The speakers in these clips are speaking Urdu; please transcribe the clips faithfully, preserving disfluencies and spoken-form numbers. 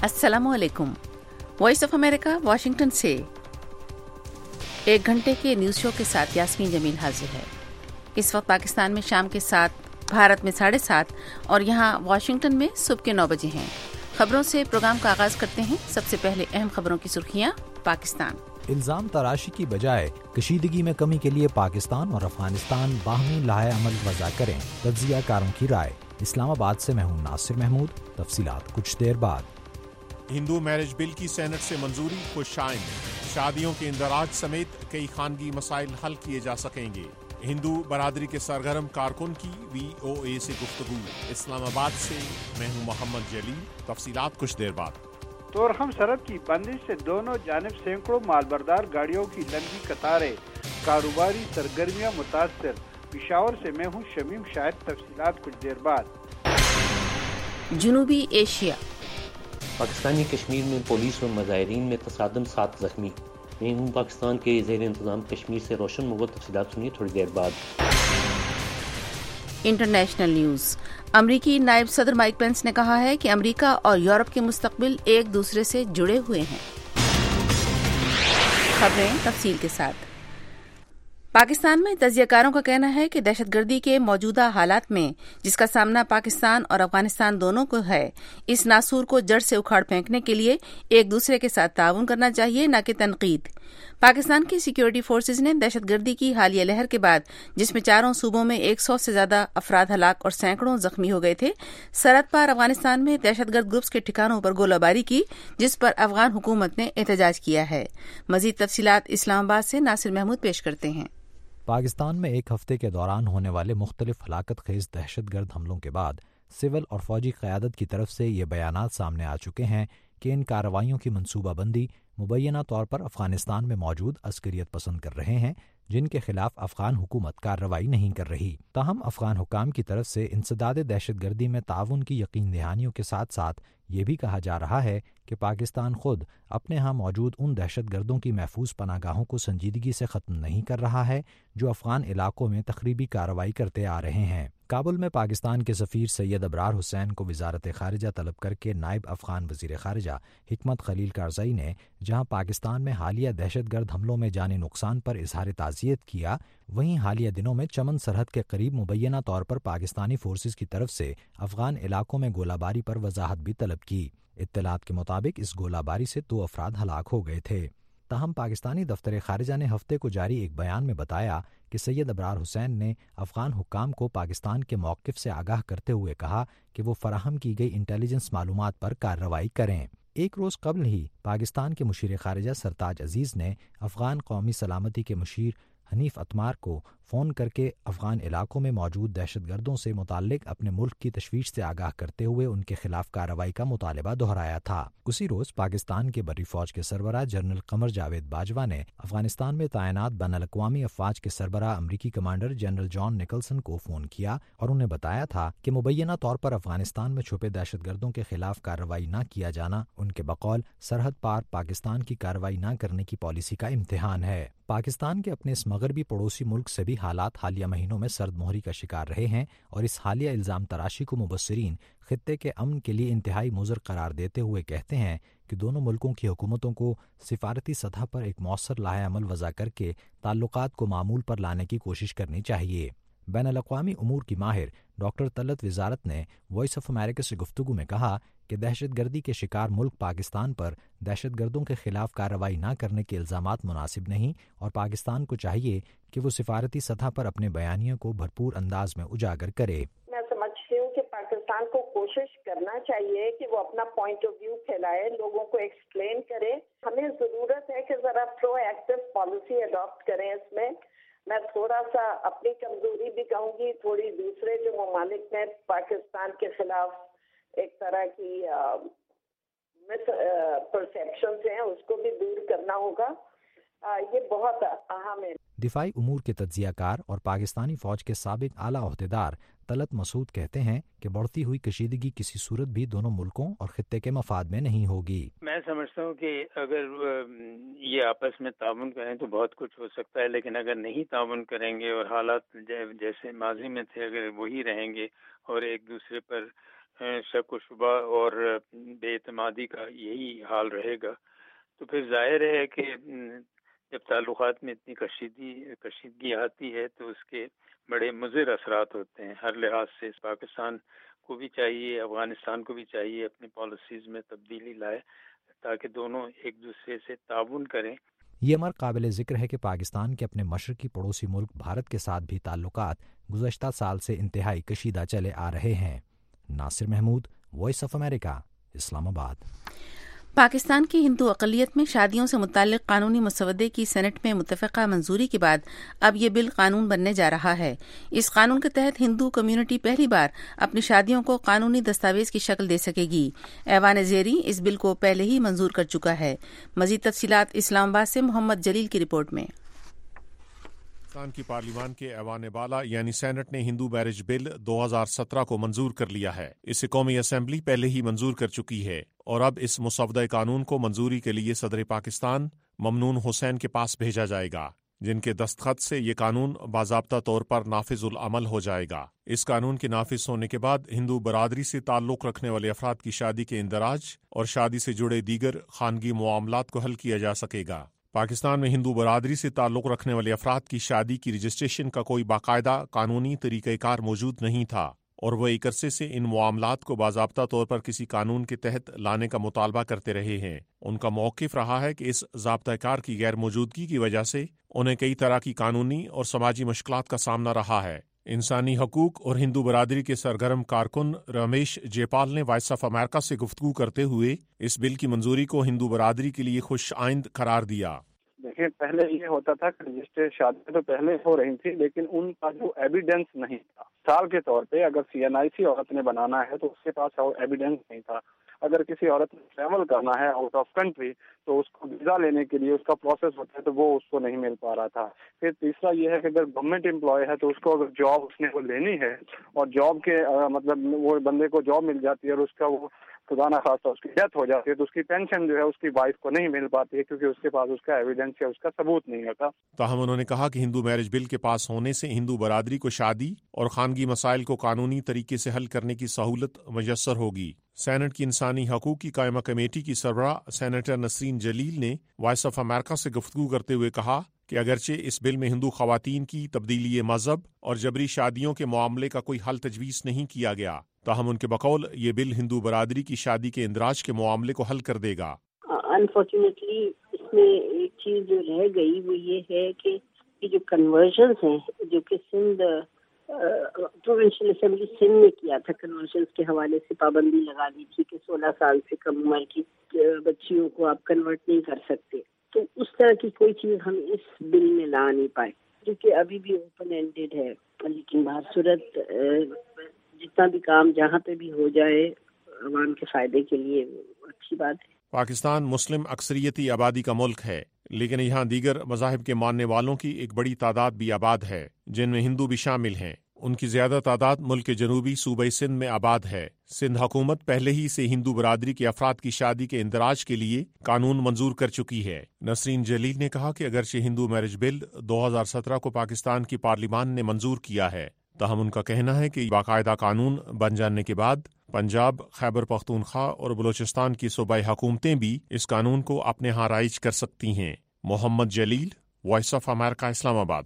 अस्सलामु अलैकुम। वॉइस ऑफ अमेरिका वाशिंगटन से एक घंटे के न्यूज़ शो के साथ यास्मीन जमील हाजिर है। इस वक्त पाकिस्तान में शाम के सात, भारत में साढ़े सात और यहाँ वाशिंगटन में सुबह के नौ बजे हैं। खबरों से प्रोग्राम का आगाज करते हैं। सबसे पहले अहम खबरों की सुर्खियां। पाकिस्तान इल्जाम तराशी की बजाय कशीदगी में कमी के लिए पाकिस्तान और अफगानिस्तान बाहमी लाहे अमल वज़ा करें, तज्जिया कारों की राय। इस्लामाबाद से मैं हूं नासिर महमूद। तफसीलात कुछ देर बाद। हिंदू मैरिज बिल की सेनेट से मंजूरी, खुश आइन। शादियों के इंदराज समेत कई खानगी मसाइल हल किए जा सकेंगे। हिंदू बरादरी के सरगर्म कारकुन की वी ओ ए से गुफ्तगू। इस्लामाबाद से मैं हूं मोहम्मद जलील। तफसीलात कुछ देर बाद। तोरहम सरहद की बंदिश से दोनों जानिब सैकड़ों मालबरदार गाड़ियों की लंबी कतारें, कारोबारी सरगर्मियां मुतासर। पिशावर से मैं हूं शमीम शाहिद। तफसीलात कुछ देर बाद। जनूबी एशिया पाकिस्तानी कश्मीर में पुलिस व मुजाहिरीन में तसादम, सात जख्मी। मैं हूं पाकिस्तान के ज़ेर इंतज़ाम कश्मीर से रोशन मुगल। तफसीलात सुनिए थोड़ी देर बाद। International news. अमरीकी नायब सदर माइक पेंस ने कहा है कि अमरीका और यूरोप के मुस्तकबिल एक दूसरे से जुड़े हुए हैं। खबरें तफसील के साथ। पाकिस्तान में तज्जियाकारों का कहना है कि दहशतगर्दी के मौजूदा हालात में जिसका सामना पाकिस्तान और अफगानिस्तान दोनों को है, इस नासूर को जड़ से उखाड़ फेंकने के लिए एक दूसरे के साथ ताउन करना चाहिए, न कि तनकीद। पाकिस्तान की सिक्योरिटी फोर्सेज ने दहशतगर्दी की हालिया लहर के बाद, जिसमें चारों सूबों में एक सौ से ज्यादा अफराद हलाक और सैकड़ों जख्मी हो गए थे, सरहद पार अफगानिस्तान में दहशतगर्द ग्रुप्स के ठिकानों पर गोलाबारी की, जिस पर अफगान हुकूमत ने एहतजाज किया है। मजीद तफसीलात इस्लामाबाद से नासिर महमूद पेश करते हैं। पाकिस्तान में एक हफ्ते के दौरान होने वाले मुख्तलिफ हलाकत खेज दहशतगर्द हमलों के बाद सिविल और फौजी क़यादत की तरफ से ये बयानात सामने आ चुके हैं कि इन कार्रवाइयों की मनसूबाबंदी मुबैना तौर पर अफगानिस्तान में मौजूद अस्करियत पसंद कर रहे हैं, जिनके खिलाफ अफगान हुकूमत कार्रवाई नहीं कर रही। ताहम अफगान हुकाम की तरफ से इंसदाद दहशतगर्दी में ताउन की यकीन दहानियों के साथ साथ ये भी कहा जा रहा है कि पाकिस्तान खुद अपने यहाँ मौजूद उन दहशतगर्दों की महफूज पनागाहों को संजीदगी से ख़त्म नहीं कर रहा है जो अफगान इलाकों में तखरीबी कार्रवाई करते आ रहे हैं। काबुल में पाकिस्तान के सफ़ीर सैयद अबरार हुसैन को वजारत ख़ारिजा तलब करके नायब अफगान वज़ीर ख़ारिजा हिकमत खलील कारज़ई ने जहाँ पाकिस्तान में हालिया दहशतगर्द हमलों में जानी नुकसान पर इजहार ताज़ियत किया, वहीं हालिया दिनों में चमन सरहद के करीब मुबैना तौर पर पाकिस्तानी फोर्सेज की तरफ से अफगान इलाकों में गोलाबारी पर वजाहत भी तलब की। इत्तलात के मुताबिक इस गोलाबारी से दो अफराद हलाक हो गए थे। ताहम पाकिस्तानी दफ्तर ख़ारिजा ने हफ्ते को जारी एक बयान में बताया कि सैयद अबरार हुसैन ने अफगान हुक्काम को पाकिस्तान के मौक़िफ़ से आगाह करते हुए कहा कि वो फराहम की गई इंटेलिजेंस मालूमात पर कार्रवाई करें। एक रोज़ कबल ही पाकिस्तान के मुशीर ख़ारिजा सरताज अजीज़ ने अफगान कौमी सलामती के मुशीर हनीफ अतमार को फ़ोन करके अफगान इलाकों में मौजूद दहशतगर्दों से मुताल्लिक अपने मुल्क की तशवीश से आगाह करते हुए उनके खिलाफ कार्रवाई का मुतालबा दोहराया था। उसी रोज़ पाकिस्तान के बर्री फ़ौज के सरबराह जनरल कमर जावेद बाजवा ने अफगानिस्तान में तैनात बैनुल-अक़वामी अफ़वाज के सरबराह अमरीकी कमांडर जनरल जॉन निकलसन को फ़ोन किया और उन्हें बताया था कि मुबैना तौर पर अफगानिस्तान में छुपे दहशतगर्दों के खिलाफ कार्रवाई न किया जाना उनके बकौल सरहद पार पाकिस्तान की कार्रवाई न करने की पॉलिसी का इम्तिहान है। पाकिस्तान के अपने इस मगरबी पड़ोसी मुल्क से भी हालात हालिया महीनों में सर्द मोहरी का शिकार रहे हैं और इस हालिया इल्ज़ाम तराशी को मुबस्सिरीन खित्ते के अमन के लिए इंतहाई मुज़र करार देते हुए कहते हैं कि दोनों मुल्कों की हुकूमतों को सिफारती सतह पर एक मौसर लाहे अमल वज़ा करके ताल्लुकात को मामूल पर लाने की कोशिश करनी चाहिए। बैनुल-अक़वामी उमूर की माहिर डॉक्टर तलत वज़ारत ने वॉइस ऑफ अमेरिका से गुफ्तगू में कहा कि दहशतगर्दी के शिकार मुल्क पाकिस्तान पर दहशतगर्दों के खिलाफ कार्रवाई न करने के इल्ज़ामात मुनासिब नहीं और पाकिस्तान को चाहिए कि वो सिफारती सतह पर अपने बयानियों को भरपूर अंदाज में उजागर करे। मैं समझती हूँ कि पाकिस्तान को कोशिश करना चाहिए कि वो अपना पॉइंट ऑफ व्यू फैलाए, लोगों को एक्सप्लेन करे। हमें ज़रूरत है कि ज़रा प्रोएक्टिव पॉलिसी अडॉप्ट करें। इसमें मैं थोड़ा सा अपनी कमजोरी भी कहूँगी, थोड़ी दूसरे जो ममालिक ने पाकिस्तान के खिलाफ एक तरह की मिस परसेप्शंस हैं उसको भी दूर करना होगा। आ, ये बहुत अहम है। दिफाई उमूर के तज्जियाकार और पाकिस्तानी फौज के साबिक आला ओहदेदार तलत मसूद कहते हैं कि बढ़ती हुई कशीदगी किसी सूरत भी दोनों मुल्कों और खित्ते के मफाद में नहीं होगी। मैं समझता हूँ कि अगर ये आपस में ताउन करें तो बहुत कुछ हो सकता है, लेकिन अगर नहीं ताउन करेंगे और हालात जैसे माजी में थे अगर वही रहेंगे और एक दूसरे पर شک و شبہ اور بے اعتمادی کا یہی حال رہے گا تو پھر ظاہر ہے کہ جب تعلقات میں اتنی کشیدگی کشیدگی آتی ہے تو اس کے بڑے مضر اثرات ہوتے ہیں ہر لحاظ سے. پاکستان کو بھی چاہیے، افغانستان کو بھی چاہیے اپنی پالیسیز میں تبدیلی لائے تاکہ دونوں ایک دوسرے سے تعاون کریں. یہ امر قابل ذکر ہے کہ پاکستان کے اپنے مشرقی پڑوسی ملک بھارت کے ساتھ بھی تعلقات گزشتہ سال سے انتہائی کشیدہ چلے آ رہے ہیں. Nasir Mahmood, Voice of America, Islamabad. Pakistan کی ہندو اقلیت میں شادیوں سے متعلق قانونی مسودے کی سینٹ میں متفقہ منظوری کے بعد اب یہ بل قانون بننے جا رہا ہے. اس قانون کے تحت ہندو کمیونٹی پہلی بار اپنی شادیوں کو قانونی دستاویز کی شکل دے سکے گی. ایوان زیریں اس بل کو پہلے ہی منظور کر چکا ہے. مزید تفصیلات اسلام آباد سے محمد جلیل کی رپورٹ میں. پاکستان کی پارلیمان کے ایوان بالا یعنی سینٹ نے ہندو میرج بل دو ہزار سترہ کو منظور کر لیا ہے. اسے قومی اسمبلی پہلے ہی منظور کر چکی ہے اور اب اس مسودہ قانون کو منظوری کے لیے صدر پاکستان ممنون حسین کے پاس بھیجا جائے گا، جن کے دستخط سے یہ قانون باضابطہ طور پر نافذ العمل ہو جائے گا. اس قانون کے نافذ ہونے کے بعد ہندو برادری سے تعلق رکھنے والے افراد کی شادی کے اندراج اور شادی سے جڑے دیگر خانگی معاملات کو حل کیا جا سکے گا. پاکستان میں ہندو برادری سے تعلق رکھنے والے افراد کی شادی کی رجسٹریشن کا کوئی باقاعدہ قانونی طریقہ کار موجود نہیں تھا اور وہ ایک عرصے سے ان معاملات کو باضابطہ طور پر کسی قانون کے تحت لانے کا مطالبہ کرتے رہے ہیں. ان کا موقف رہا ہے کہ اس ضابطہ کار کی غیر موجودگی کی وجہ سے انہیں کئی طرح کی قانونی اور سماجی مشکلات کا سامنا رہا ہے. انسانی حقوق اور ہندو برادری کے سرگرم کارکن رمیش جے پال نے وائس آف امریکہ سے گفتگو کرتے ہوئے اس بل کی منظوری کو ہندو برادری کے لیے خوش آئند قرار دیا. دیکھیں، پہلے یہ ہوتا تھا کہ رجسٹر شادیاں تو پہلے ہو رہی تھی لیکن ان کا جو ایویڈینس نہیں تھا. مثال کے طور پہ اگر سی این آئی سی عورت نے بنانا ہے تو اس کے پاس ایویڈینس نہیں تھا. اگر کسی عورت نے ٹریول کرنا ہے آؤٹ آف کنٹری تو اس کو ویزا لینے کے لیے اس کا پروسیس ہوتا ہے تو وہ اس کو نہیں مل پا رہا تھا. پھر تیسرا یہ ہے کہ اگر گورنمنٹ امپلائی ہے تو اس کو اگر جاب اس نے وہ لینی ہے اور جاب کے مطلب وہ بندے کو جاب مل جاتی ہے اور اس کا وہ خدا نہ خواستہ اس کی ڈیتھ ہو جاتی ہے تو اس کی پینشن جو ہے اس کی وائف کو نہیں مل پاتی ہے کیونکہ اس کے پاس اس کا ایویڈینس یا اس کا ثبوت نہیں ہوتا. تاہم انہوں نے کہا کہ ہندو میرج بل کے پاس ہونے سے ہندو برادری کو شادی اور خانگی مسائل کو قانونی طریقے سے حل کرنے کی سہولت میسر ہوگی. سینٹ کی انسانی حقوق کی قائمہ کمیٹی کی سربراہ سینیٹر نسرین جلیل نے وائس آف امریکہ سے گفتگو کرتے ہوئے کہا کہ اگرچہ اس بل میں ہندو خواتین کی تبدیلی مذہب اور جبری شادیوں کے معاملے کا کوئی حل تجویز نہیں کیا گیا، تاہم ان کے بقول یہ بل ہندو برادری کی شادی کے اندراج کے معاملے کو حل کر دے گا. انفارچونیٹلی اس میں ایک چیز جو رہ گئی وہ یہ ہے کہ یہ جو کنورژنز ہیں جو کہ سندھ پروونشل اسمبلی سندھ نے کیا تھا، کنورژنز کے حوالے سے پابندی لگا دی تھی کہ سولہ سال سے کم عمر کی بچیوں کو آپ کنورٹ نہیں کر سکتے. تو اس طرح کی کوئی چیز ہم اس بل میں لا نہیں پائے جو کہ ابھی بھی اوپن اینڈیڈ ہے. لیکن بہر صورت جتنا بھی کام جہاں پہ بھی ہو جائے عوام کے فائدے کے لیے اچھی بات ہے. پاکستان مسلم اکثریتی آبادی کا ملک ہے، لیکن یہاں دیگر مذاہب کے ماننے والوں کی ایک بڑی تعداد بھی آباد ہے جن میں ہندو بھی شامل ہیں. ان کی زیادہ تعداد ملک کے جنوبی صوبہ سندھ میں آباد ہے. سندھ حکومت پہلے ہی سے ہندو برادری کے افراد کی شادی کے اندراج کے لیے قانون منظور کر چکی ہے. نسرین جلیل نے کہا کہ اگرچہ ہندو میرج بل دو ہزار سترہ کو پاکستان کی پارلیمان نے منظور کیا ہے، تاہم ان کا کہنا ہے کہ باقاعدہ قانون بن جانے کے بعد پنجاب، خیبر پختونخوا اور بلوچستان کی صوبائی حکومتیں بھی اس قانون کو اپنے ہاں رائج کر سکتی ہیں. محمد جلیل، وائس آف امریکہ، اسلام آباد.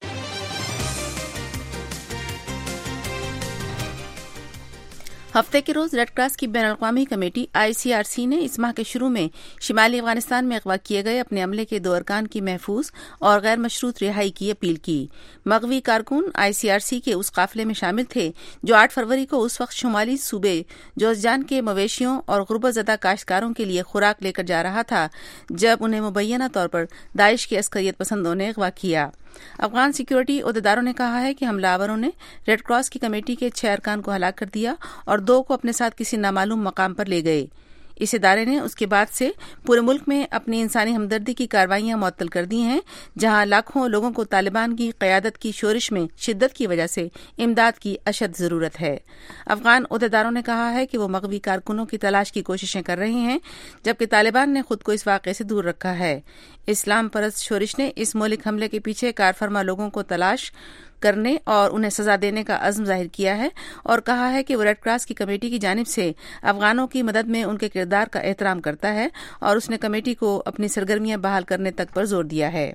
ہفتے کے روز ریڈ کراس کی بین الاقوامی کمیٹی آئی سی آر سی نے اس ماہ کے شروع میں شمالی افغانستان میں اغوا کیے گئے اپنے عملے کے دو ارکان کی محفوظ اور غیر مشروط رہائی کی اپیل کی. مغوی کارکن آئی سی آر سی کے اس قافلے میں شامل تھے جو آٹھ فروری کو اس وقت شمالی صوبے جوزجان کے مویشیوں اور غربت زدہ کاشتکاروں کے لیے خوراک لے کر جا رہا تھا جب انہیں مبینہ طور پر داعش کے عسکریت پسندوں نے اغوا کیا. افغان سیکورٹی عہدیداروں نے کہا ہے کہ حملہ آوروں نے ریڈ کراس کی کمیٹی کے چھ ارکان کو ہلاک کر دیا اور دو کو اپنے ساتھ کسی نامعلوم مقام پر لے گئے. اس ادارے نے اس کے بعد سے پورے ملک میں اپنی انسانی ہمدردی کی کارروائیاں معطل کر دی ہیں جہاں لاکھوں لوگوں کو طالبان کی قیادت کی شورش میں شدت کی وجہ سے امداد کی اشد ضرورت ہے. افغان عہدیداروں نے کہا ہے کہ وہ مغوی کارکنوں کی تلاش کی کوششیں کر رہے ہیں جبکہ طالبان نے خود کو اس واقعے سے دور رکھا ہے. اسلام پرست شورش نے اس مہلک حملے کے پیچھے کارفرما لوگوں کو تلاش کرنے اور انہیں سزا دینے کا عزم ظاہر کیا ہے اور کہا ہے کہ وہ ریڈ کراس کی کمیٹی کی جانب سے افغانوں کی مدد میں ان کے کردار کا احترام کرتا ہے اور اس نے کمیٹی کو اپنی سرگرمیاں بحال کرنے تک پر زور دیا ہے۔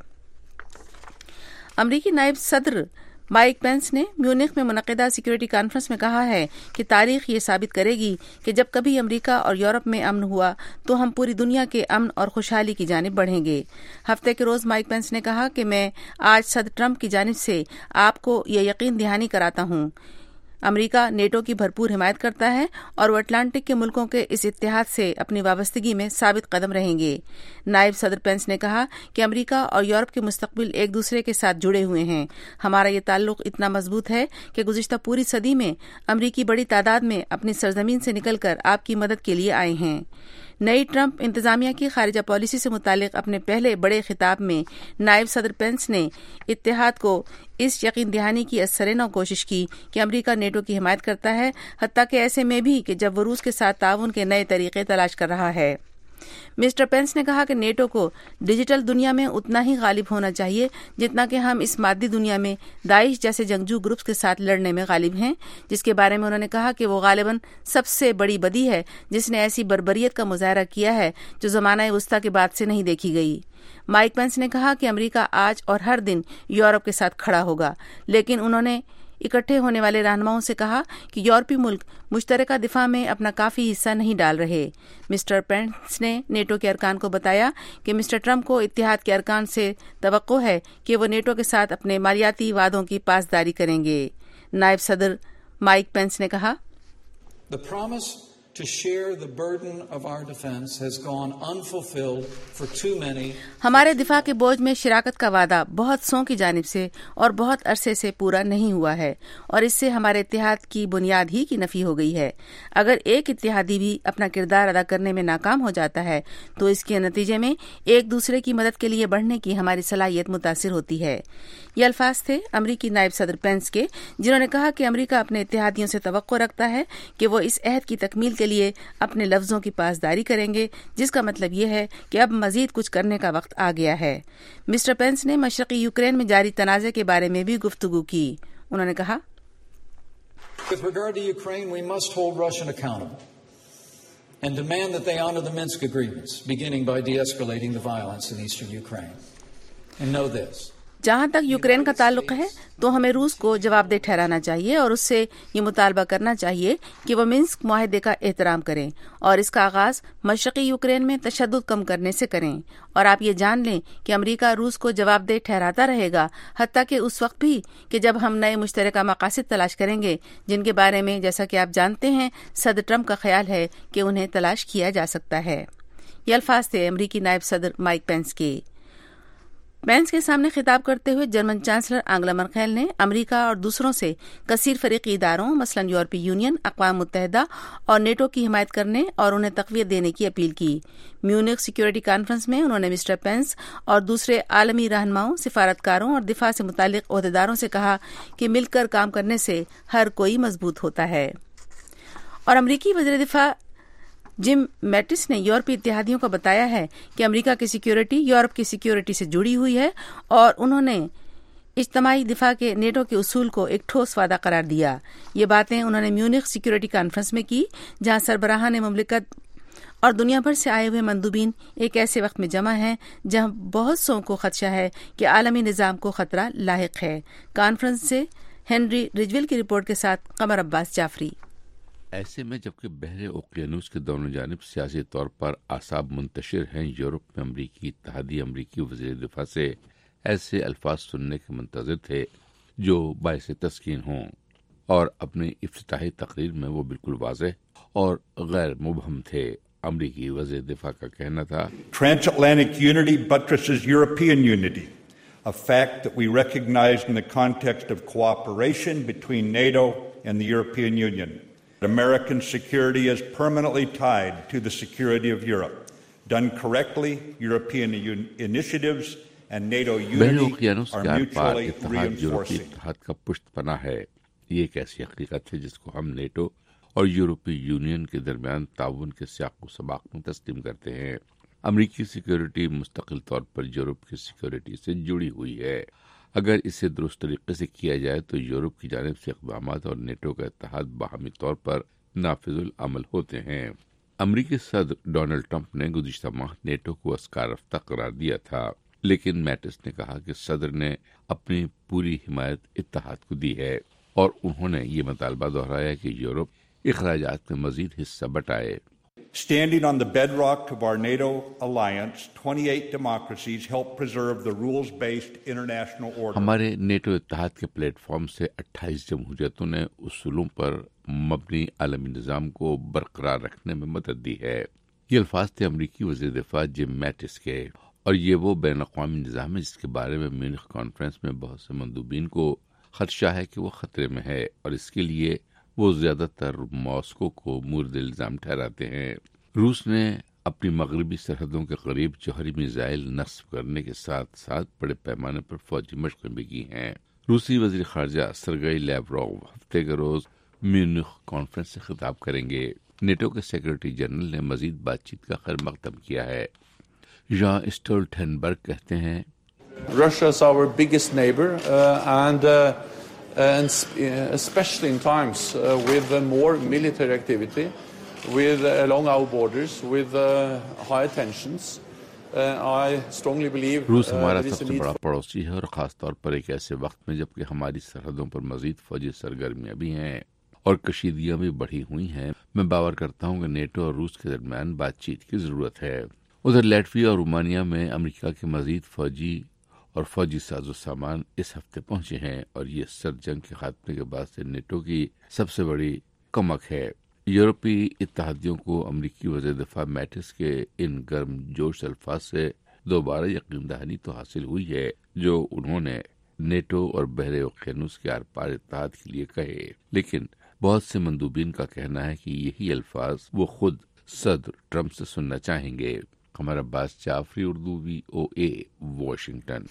امریکی نائب صدر مائک پینس نے میونخ میں منعقدہ سیکورٹی کانفرنس میں کہا ہے کہ تاریخ یہ ثابت کرے گی کہ جب کبھی امریکہ اور یورپ میں امن ہوا تو ہم پوری دنیا کے امن اور خوشحالی کی جانب بڑھیں گے۔ ہفتے کے روز مائک پینس نے کہا کہ میں آج صدر ٹرمپ کی جانب سے آپ کو یہ یقین دہانی کراتا ہوں امریکہ نیٹو کی بھرپور حمایت کرتا ہے اور وہ اٹلانٹک کے ملکوں کے اس اتحاد سے اپنی وابستگی میں ثابت قدم رہیں گے۔ نائب صدر پینس نے کہا کہ امریکہ اور یورپ کے مستقبل ایک دوسرے کے ساتھ جڑے ہوئے ہیں۔ ہمارا یہ تعلق اتنا مضبوط ہے کہ گزشتہ پوری صدی میں امریکی بڑی تعداد میں اپنی سرزمین سے نکل کر آپ کی مدد کے لیے آئے ہیں۔ نئی ٹرمپ انتظامیہ کی خارجہ پالیسی سے متعلق اپنے پہلے بڑے خطاب میں نائب صدر پینس نے اتحاد کو اس یقین دہانی کی اثر نو کوشش کی کہ امریکہ نیٹو کی حمایت کرتا ہے، حتیٰ کہ ایسے میں بھی کہ جب وہ روس کے ساتھ تعاون کے نئے طریقے تلاش کر رہا ہے۔ مسٹر پینس نے کہا کہ نیٹو کو ڈیجیٹل دنیا میں اتنا ہی غالب ہونا چاہیے جتنا کہ ہم اس مادی دنیا میں داعش جیسے جنگجو گروپس کے ساتھ لڑنے میں غالب ہیں، جس کے بارے میں انہوں نے کہا کہ وہ غالباً سب سے بڑی بدی ہے جس نے ایسی بربریت کا مظاہرہ کیا ہے جو زمانہ وسطیٰ کے بعد سے نہیں دیکھی گئی۔ مائک پینس نے کہا کہ امریکہ آج اور ہر دن یورپ کے ساتھ کھڑا ہوگا، لیکن انہوں نے اکٹھے ہونے والے رہنماؤں سے کہا کہ یورپی ملک مشترکہ دفاع میں اپنا کافی حصہ نہیں ڈال رہے۔ مسٹر پینس نے نیٹو کے ارکان کو بتایا کہ مسٹر ٹرمپ کو اتحاد کے ارکان سے توقع ہے کہ وہ نیٹو کے ساتھ اپنے مالیاتی وعدوں کی پاسداری کریں گے۔ نائب صدر مائک پینس نے کہا The promise to share the burden of our defense has gone unfulfilled for too many. ہمارے دفاع کے بوجھ میں شراکت کا وعدہ بہت سوں کی جانب سے اور بہت عرصے سے پورا نہیں ہوا ہے اور اس سے ہمارے اتحاد کی بنیاد ہی کی نفی ہو گئی ہے۔ اگر ایک اتحادی بھی اپنا کردار ادا کرنے میں ناکام ہو جاتا ہے تو اس کے نتیجے میں ایک دوسرے کی مدد کے لیے بڑھنے کی ہماری صلاحیت متاثر ہوتی ہے۔ یہ الفاظ تھے امریکی نائب صدر پینس کے، جنہوں نے کہا کہ امریکہ اپنے اتحادیوں سے توقع رکھتا ہے کہ وہ اس عہد کی تکمیل کے لیے اپنے لفظوں کی پاسداری کریں گے، جس کا مطلب یہ ہے کہ اب مزید کچھ کرنے کا وقت آ گیا ہے۔ مسٹر پینس نے مشرقی یوکرین میں جاری تنازع کے بارے میں بھی گفتگو کی۔ انہوں نے کہا With regard to Ukraine, we must hold Russia accountable and demand that they honor the Minsk agreements, beginning by de-escalating the violence in eastern Ukraine. And know this. جہاں تک یوکرین کا تعلق ہے تو ہمیں روس کو جواب دہ ٹھہرانا چاہیے اور اس سے یہ مطالبہ کرنا چاہیے کہ وہ منسک معاہدے کا احترام کریں اور اس کا آغاز مشرقی یوکرین میں تشدد کم کرنے سے کریں۔ اور آپ یہ جان لیں کہ امریکہ روس کو جواب دہ ٹھہراتا رہے گا، حتیٰ کہ اس وقت بھی کہ جب ہم نئے مشترکہ مقاصد تلاش کریں گے جن کے بارے میں جیسا کہ آپ جانتے ہیں صدر ٹرمپ کا خیال ہے کہ انہیں تلاش کیا جا سکتا ہے۔ یہ الفاظ تھے امریکی نائب صدر مائک پینس کے۔ پینس کے سامنے خطاب کرتے ہوئے جرمن چانسلر آنگلا مرکل نے امریکہ اور دوسروں سے کثیر فریقی اداروں مثلاً یورپی یونین، اقوام متحدہ اور نیٹو کی حمایت کرنے اور انہیں تقویت دینے کی اپیل کی۔ میونخ سیکورٹی کانفرنس میں انہوں نے مسٹر پینس اور دوسرے عالمی رہنماؤں، سفارتکاروں اور دفاع سے متعلق عہدیداروں سے کہا کہ مل کر کام کرنے سے ہر کوئی مضبوط ہوتا ہے۔ اور امریکی وزیر دفاع جم میٹس نے یورپی اتحادیوں کو بتایا ہے کہ امریکہ کی سیکیورٹی یورپ کی سیکیورٹی سے جڑی ہوئی ہے اور انہوں نے اجتماعی دفاع کے نیٹو کے اصول کو ایک ٹھوس وعدہ قرار دیا۔ یہ باتیں انہوں نے میونخ سیکیورٹی کانفرنس میں کی جہاں سربراہان مملکت اور دنیا بھر سے آئے ہوئے مندوبین ایک ایسے وقت میں جمع ہیں جہاں بہت سو کو خدشہ ہے کہ عالمی نظام کو خطرہ لاحق ہے۔ کانفرنس سے ہنری رجول کی رپورٹ کے ساتھ قمر عباس جعفری۔ ایسے میں جبکہ بحر اوقیانوس کے دونوں جانب سیاسی طور پر اعصاب منتشر ہیں، یورپ میں امریکی اتحادی امریکی وزیر دفاع سے ایسے الفاظ سننے کے منتظر تھے جو باعث تسکین ہوں، اور اپنی افتتاحی تقریر میں وہ بالکل واضح اور غیر مبہم تھے۔ امریکی وزیر دفاع کا کہنا تھا Transatlantic unity buttresses European unity, a fact that we recognized in the context of cooperation between NATO and the European Union. American security is permanently tied to the security of Europe. Done correctly, European initiatives and NATO unity are mutually reinforcing. اتحاد کا پشت پناہ ہے۔ یہ ایک ایسی حقیقت ہے جس کو ہم نیٹو اور یورپی یونین کے درمیان تعاون کے سیاق و سباق میں تسلیم کرتے ہیں۔ امریکی سیکیورٹی مستقل طور پر یورپ کی سیکیورٹی سے جڑی ہوئی ہے۔ اگر اسے درست طریقے سے کیا جائے تو یورپ کی جانب سے اقدامات اور نیٹو کا اتحاد باہمی طور پر نافذ العمل ہوتے ہیں۔ امریکی صدر ڈونلڈ ٹرمپ نے گزشتہ ماہ نیٹو کو اسکار رفتہ قرار دیا تھا، لیکن میٹس نے کہا کہ صدر نے اپنی پوری حمایت اتحاد کو دی ہے اور انہوں نے یہ مطالبہ دہرایا کہ یورپ اخراجات میں مزید حصہ بٹائے۔ Standing on the bedrock of our NATO alliance, twenty-eight democracies help preserve the rules-based international order. ہمارے نیٹو اتحاد کے پلیٹ فارم سے اٹھائیس جمہوریتوں نے اصولوں پر مبنی عالمی نظام کو برقرار رکھنے میں مدد دی ہے۔ یہ الفاظ تھے امریکی وزیر دفاع جم میٹس کے، اور یہ وہ بین الاقوامی نظام ہے جس کے بارے میں میونخ کانفرنس میں بہت سے مندوبین کو خدشہ ہے کہ وہ خطرے میں ہے، اور اس کے لیے وہ زیادہ تر ماسکو کو مورد الزام ٹھہراتے ہیں۔ روس نے اپنی مغربی سرحدوں کے قریب جوہری میزائل نصب کرنے کے ساتھ ساتھ بڑے پیمانے پر فوجی مشقیں بھی کی ہیں۔ روسی وزیر خارجہ سرگئی لیوروو ہفتے کے روز میونخ کانفرنس سے خطاب کریں گے۔ نیٹو کے سیکرٹری جنرل نے مزید بات چیت کا خیر مقدم کیا ہے۔ جان اسٹولٹنبرگ کہتے ہیں Russia is our biggest neighbor uh, and uh, and especially in times uh, with uh, more military activity, with uh, along our borders, with uh, high tensions. Uh, I strongly believe روس ہمارا سب سے بڑا پڑوسی ہے، اور خاص طور پر ایک ایسے وقت میں جبکہ ہماری سرحدوں پر مزید فوجی سرگرمیاں بھی ہیں اور کشیدگیاں بھی بڑھی ہوئی ہیں، میں باور کرتا ہوں کہ نیٹو اور روس کے درمیان بات چیت کی ضرورت ہے۔ ادھر لیٹویا اور رومانیہ میں امریکہ کے مزید فوجی اور فوجی ساز و سامان اس ہفتے پہنچے ہیں، اور یہ سرد جنگ کے خاتمے کے بعد سے نیٹو کی سب سے بڑی کمک ہے۔ یورپی اتحادیوں کو امریکی وزیر دفاع میٹس کے ان گرم جوش الفاظ سے دوبارہ یقین دہانی تو حاصل ہوئی ہے جو انہوں نے نیٹو اور بحر اوقیانوس کے آر پار اتحاد کے لیے کہے، لیکن بہت سے مندوبین کا کہنا ہے کہ یہی الفاظ وہ خود صدر ٹرمپ سے سننا چاہیں گے۔ Qamar Abbas Jafri, Urdu V O A, Washington.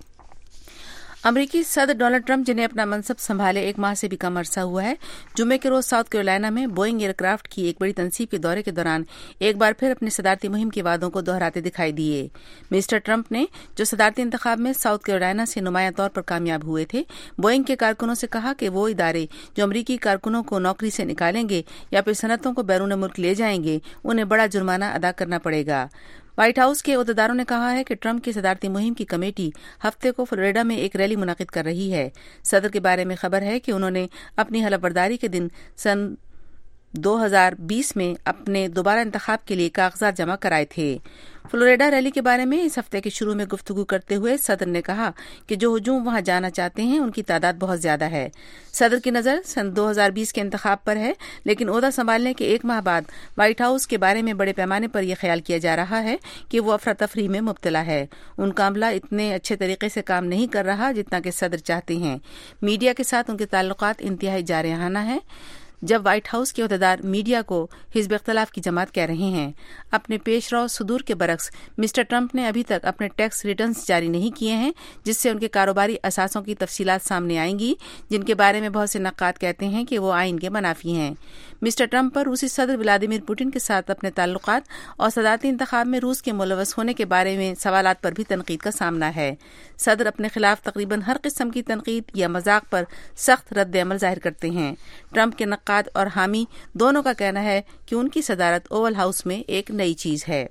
امریکی صدر ڈونلڈ ٹرمپ، جنہیں اپنا منصب سنبھالے ایک ماہ سے بھی کم عرصہ ہوا ہے، جمعے کے روز ساؤتھ کیرولینا میں بوئنگ ایئر کرافٹ کی ایک بڑی تنصیب کے دورے کے دوران ایک بار پھر اپنے صدارتی مہم کے وعدوں کو دہراتے دکھائی دیے۔ مسٹر ٹرمپ نے، جو صدارتی انتخاب میں ساؤتھ کیرولینا سے نمایاں طور پر کامیاب ہوئے تھے، بوئنگ کے کارکنوں سے کہا کہ وہ ادارے جو امریکی کارکنوں کو نوکری سے نکالیں گے یا پھر صنعتوں کو بیرون ملک لے جائیں گے، انہیں بڑا جرمانہ ادا کرنا پڑے گا۔ وائٹ ہاؤس کے عہدیداروں نے کہا ہے کہ ٹرمپ کی صدارتی مہم کی کمیٹی ہفتے کو فلوریڈا میں ایک ریلی منعقد کر رہی ہے۔ صدر کے بارے میں خبر ہے کہ انہوں نے اپنی حلف برداری کے دن سن دو ہزار بیس میں اپنے دوبارہ انتخاب کے لیے کاغذات جمع کرائے تھے۔ فلوریڈا ریلی کے بارے میں اس ہفتے کے شروع میں گفتگو کرتے ہوئے صدر نے کہا کہ جو ہجوم وہاں جانا چاہتے ہیں ان کی تعداد بہت زیادہ ہے۔ صدر کی نظر سن دو ہزار بیس کے انتخاب پر ہے، لیکن عہدہ سنبھالنے کے ایک ماہ بعد وائٹ ہاؤس کے بارے میں بڑے پیمانے پر یہ خیال کیا جا رہا ہے کہ وہ افراتفری میں مبتلا ہے۔ ان کا عملہ اتنے اچھے طریقے سے کام نہیں کر رہا جتنا کہ صدر چاہتے ہیں۔ میڈیا کے ساتھ ان کے تعلقات انتہائی جارحانہ ہیں۔ جب وائٹ ہاؤس کے عہدیدار میڈیا کو حزب اختلاف کی جماعت کہہ رہے ہیں، اپنے پیش رو صدور کے برعکس مسٹر ٹرمپ نے ابھی تک اپنے ٹیکس ریٹرنز جاری نہیں کیے ہیں، جس سے ان کے کاروباری اثاثوں کی تفصیلات سامنے آئیں گی، جن کے بارے میں بہت سے نقاد کہتے ہیں کہ وہ آئین کے منافی ہیں۔ مسٹر ٹرمپ پر روسی صدر ولادیمیر پوٹن کے ساتھ اپنے تعلقات اور صدارتی انتخاب میں روس کے ملوث ہونے کے بارے میں سوالات پر بھی تنقید کا سامنا ہے۔ صدر اپنے خلاف تقریباً ہر قسم کی تنقید یا مذاق پر سخت رد عمل ظاہر کرتے ہیں۔ ٹرمپ کے نقاد اور حامی دونوں کا کہنا ہے کہ ان کی صدارت اوول ہاؤس میں ایک نئی چیز ہے۔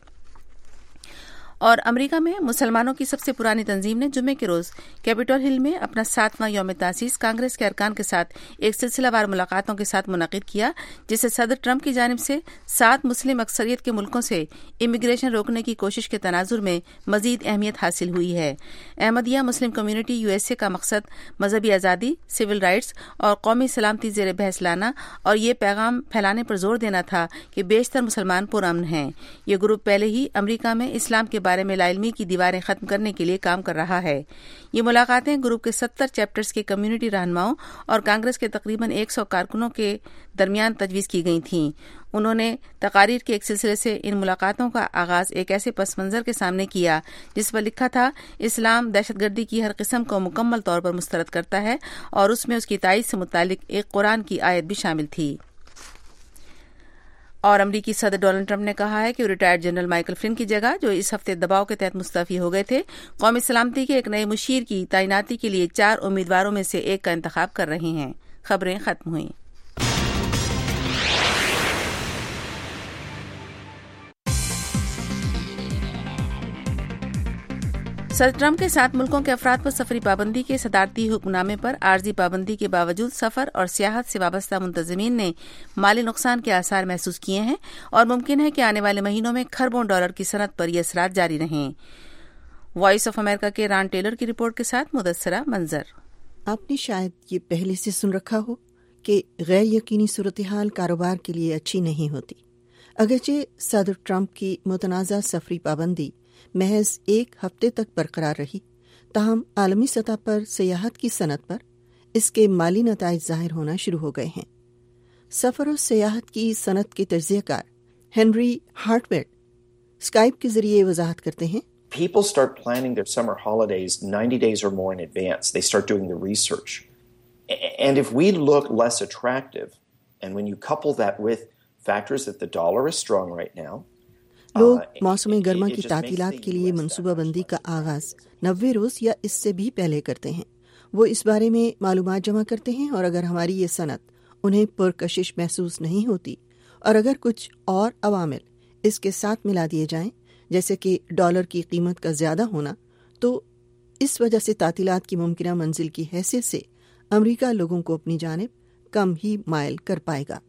اور امریکہ میں مسلمانوں کی سب سے پرانی تنظیم نے جمعے کے روز کیپٹول ہل میں اپنا ساتواں یوم تاسیس کانگریس کے ارکان کے ساتھ ایک سلسلہ وار ملاقاتوں کے ساتھ منعقد کیا، جسے صدر ٹرمپ کی جانب سے سات مسلم اکثریت کے ملکوں سے امیگریشن روکنے کی کوشش کے تناظر میں مزید اہمیت حاصل ہوئی ہے۔ Ahmadiyya Muslim community U S A کا مقصد مذہبی آزادی، سول رائٹس اور قومی سلامتی زیر بحث لانا اور یہ پیغام پھیلانے پر زور دینا تھا کہ بیشتر مسلمان پرامن ہیں۔ یہ گروپ پہلے ہی امریکہ میں اسلام کے بارے میں لا علمی کی دیواریں ختم کرنے کے لیے کام کر رہا ہے۔ یہ ملاقاتیں گروپ کے ستر چیپٹرز کے کمیونٹی رہنماؤں اور کانگریس کے تقریباً ایک سو کارکنوں کے درمیان تجویز کی گئی تھیں۔ انہوں نے تقاریر کے ایک سلسلے سے ان ملاقاتوں کا آغاز ایک ایسے پس منظر کے سامنے کیا جس پر لکھا تھا، اسلام دہشت گردی کی ہر قسم کو مکمل طور پر مسترد کرتا ہے، اور اس میں اس کی تائید سے متعلق ایک قرآن کی آیت بھی شامل تھی۔ اور امریکی صدر ڈونلڈ ٹرمپ نے کہا ہے کہ وہ ریٹائرڈ جنرل مائیکل فلن کی جگہ، جو اس ہفتے دباؤ کے تحت مستعفی ہو گئے تھے، قومی سلامتی کے ایک نئے مشیر کی تعیناتی کے لیے چار امیدواروں میں سے ایک کا انتخاب کر رہے ہیں۔ خبریں ختم ہوئیں۔ صدر ٹرمپ کے سات ملکوں کے افراد پر سفری پابندی کے صدارتی حکم نامے پر عارضی پابندی کے باوجود سفر اور سیاحت سے وابستہ منتظمین نے مالی نقصان کے آثار محسوس کیے ہیں اور ممکن ہے کہ آنے والے مہینوں میں کھربوں ڈالر کی صنعت پر یہ اثرات جاری رہیں۔ وائس آف امریکہ کے ران ٹیلر کی رپورٹ کے ساتھ مدثرہ منظر۔ آپ نے شاید یہ پہلے سے سن رکھا ہو کہ غیر یقینی صورتحال کاروبار کے لیے اچھی نہیں ہوتی۔ اگرچہ صدر ٹرمپ کی متنازع سفری پابندی محض ایک ہفتے تک برقرار رہی، تاہم عالمی سطح پر سیاحت کی صنعت پر اس کے مالی نتائج ظاہر ہونا شروع ہو گئے ہیں۔ سفر و سیاحت کی صنعت کے تجزیہ کار ہنری ہارٹویٹ اسکائپ کے ذریعے وضاحت کرتے ہیں۔ People start planning their summer holidays ninety days or more in advance. They start doing the research. And if we look less attractive, and when you couple that with factors that the dollar is strong right now, لوگ موسم گرما کی تعطیلات کے لیے منصوبہ بندی کا آغاز نوے روز یا اس سے بھی پہلے کرتے ہیں۔ وہ اس بارے میں معلومات جمع کرتے ہیں، اور اگر ہماری یہ صنعت انہیں پرکشش محسوس نہیں ہوتی اور اگر کچھ اور عوامل اس کے ساتھ ملا دیے جائیں، جیسے کہ ڈالر کی قیمت کا زیادہ ہونا، تو اس وجہ سے تعطیلات کی ممکنہ منزل کی حیثیت سے امریکہ لوگوں کو اپنی جانب کم ہی مائل کر پائے گا۔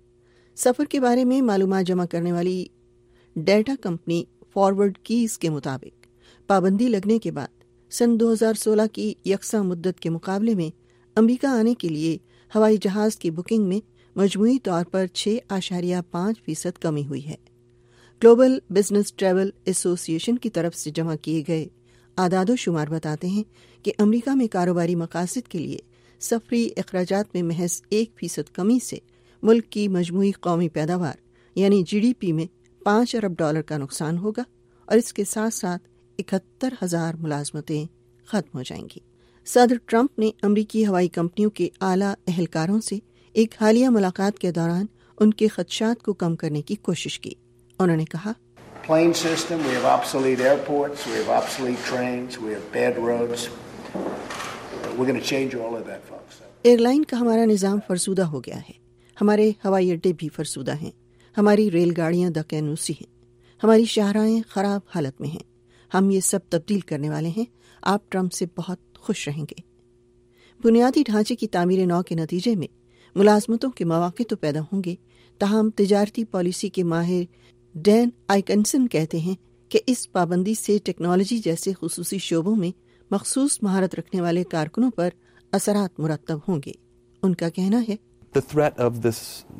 سفر کے بارے میں معلومات جمع کرنے والی ڈیٹا کمپنی فارورڈ کیز کے مطابق پابندی لگنے کے بعد سن دو ہزار سولہ کی یکساں مدت کے مقابلے میں امریکہ آنے کے لیے ہوائی جہاز کی بکنگ میں مجموعی طور پر چھ اشاریہ پانچ فیصد کمی ہوئی ہے۔ گلوبل بزنس ٹریول ایسوسی ایشن کی طرف سے جمع کیے گئے اعداد و شمار بتاتے ہیں کہ امریکہ میں کاروباری مقاصد کے لیے سفری اخراجات میں محض ایک فیصد کمی سے ملک کی مجموعی قومی پیداوار یعنی جی ڈی پی میں پانچ ارب ڈالر کا نقصان ہوگا، اور اس کے ساتھ ساتھ اکہتر ہزار ملازمتیں ختم ہو جائیں گی۔ صدر ٹرمپ نے امریکی ہوائی کمپنیوں کے اعلیٰ اہلکاروں سے ایک حالیہ ملاقات کے دوران ان کے خدشات کو کم کرنے کی کوشش کی۔ انہوں نے کہا، plane system, we have obsolete airports, we have obsolete trains, we have bad roads. We're going to change all of that, folks. Airline کا ہمارا نظام فرسودہ ہو گیا ہے، ہمارے ہوائی اڈے بھی فرسودہ ہیں، ہماری ریل گاڑیاں دقیانوسی ہیں، ہماری شاہراہیں خراب حالت میں ہیں، ہم یہ سب تبدیل کرنے والے ہیں، آپ ٹرمپ سے بہت خوش رہیں گے۔ بنیادی ڈھانچے کی تعمیر نو کے نتیجے میں ملازمتوں کے مواقع تو پیدا ہوں گے، تاہم تجارتی پالیسی کے ماہر ڈین آئکنسن کہتے ہیں کہ اس پابندی سے ٹیکنالوجی جیسے خصوصی شعبوں میں مخصوص مہارت رکھنے والے کارکنوں پر اثرات مرتب ہوں گے۔ ان کا کہنا ہے، The threat of this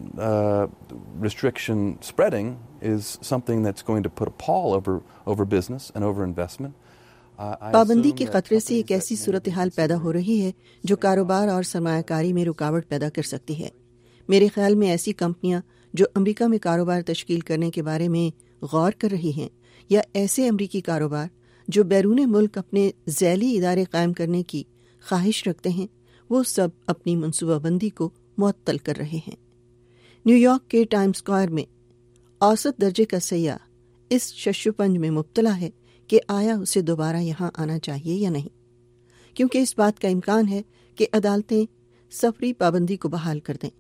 uh, restriction spreading is something that's going to put a pall over over business and over investment. پابندی کے خطرے سے ایک ایسی صورتحال پیدا ہو رہی ہے جو کاروبار اور سرمایہ کاری میں رکاوٹ پیدا کر سکتی ہے۔ میرے خیال میں ایسی کمپنیاں جو امریکہ میں کاروبار تشکیل کرنے کے بارے میں غور کر رہی ہیں، یا ایسے امریکی کاروبار جو بیرون ملک اپنے ذیلی ادارے قائم کرنے کی خواہش رکھتے ہیں، وہ سب اپنی منصوبہ بندی کو معطل کر رہے ہیں۔ نیو یارک کے ٹائم اسکوائر میں اوسط درجے کا سیاح اس شش و پنج میں مبتلا ہے کہ آیا اسے دوبارہ یہاں آنا چاہیے یا نہیں، کیونکہ اس بات کا امکان ہے کہ عدالتیں سفری پابندی کو بحال کر دیں۔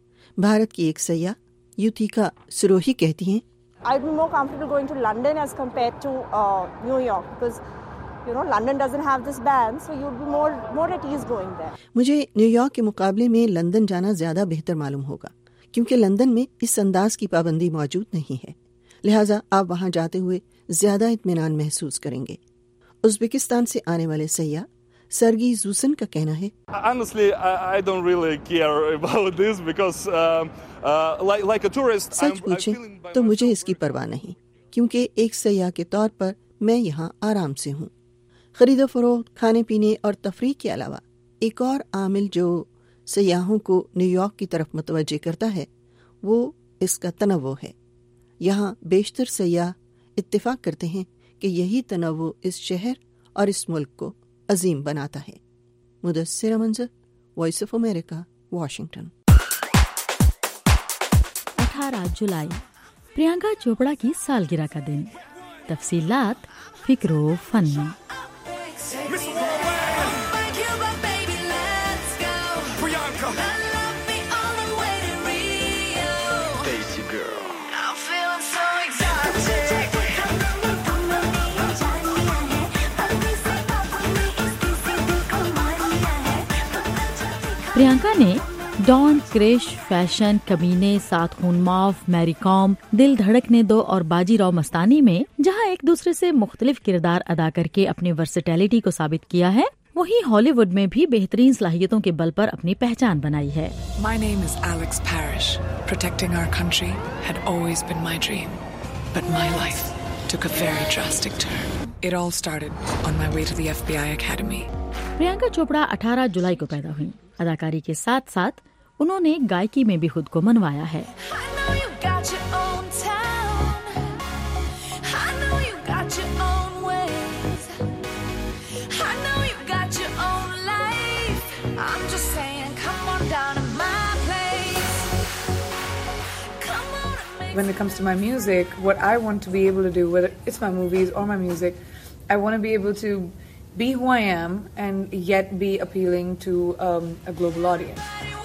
بھارت کی ایک سیاح یوتھیکا سروہی کہتی ہیں، I'd be more comfortable going to London as compared to uh, New York because you know London doesn't have this ban, so you'd be more more at ease going there. مجھے نیو یارک کے مقابلے میں لندن جانا زیادہ بہتر معلوم ہوگا، کیونکہ لندن میں اس انداز کی پابندی موجود نہیں ہے، لہٰذا آپ وہاں جاتے ہوئے زیادہ اطمینان محسوس کریں گے۔ ازبکستان سے آنے والے سیاح سرگی زوسن کا کہنا ہے، Honestly, I don't really care about this because uh, uh, like, like a tourist, سچ پوچھیں تو مجھے اس کی پرواہ نہیں، کیونکہ ایک سیاح کے طور پر میں یہاں آرام سے ہوں۔ خرید و فروخت، کھانے پینے اور تفریح کے علاوہ ایک اور عامل جو سیاحوں کو نیو یارک کی طرف متوجہ کرتا ہے وہ اس کا تنوع ہے۔ یہاں بیشتر سیاح اتفاق کرتے ہیں کہ یہی تنوع اس شہر اور اس ملک کو عظیم بناتا ہے۔ مدثرہ منظر، وائس آف امریکہ، واشنگٹن۔ अठारह जुलाई, प्रियंका चोपड़ा की सालगिरह का दिन। तफसीलात फिक्रो फन में। प्रियंका ने डॉन, क्रिश, फैशन, कमीने, सात खून माफ, मैरी कॉम, दिल धड़कने दो और बाजीराव मस्तानी में जहां एक दूसरे से मुख्तलिफ किरदार अदा करके अपनी वर्सेटैलिटी को साबित किया है, वहीं हॉलीवुड में भी बेहतरीन सलाहियतों के बल पर अपनी पहचान बनाई है। My name is Alex Parrish. Protecting our country had always been my dream, but my life took a very drastic turn. It all started on my way to the F B I Academy. Priyanka Chopra अठारह जुलाई को पैदा हुई। अदाकारी के साथ साथ उन्होंने गायकी में भी खुद को मनवाया है। When it comes to my music, what I want to be able to do, whether it's my movies or my music, I want to be able to be who I am and yet be appealing to um, a global audience.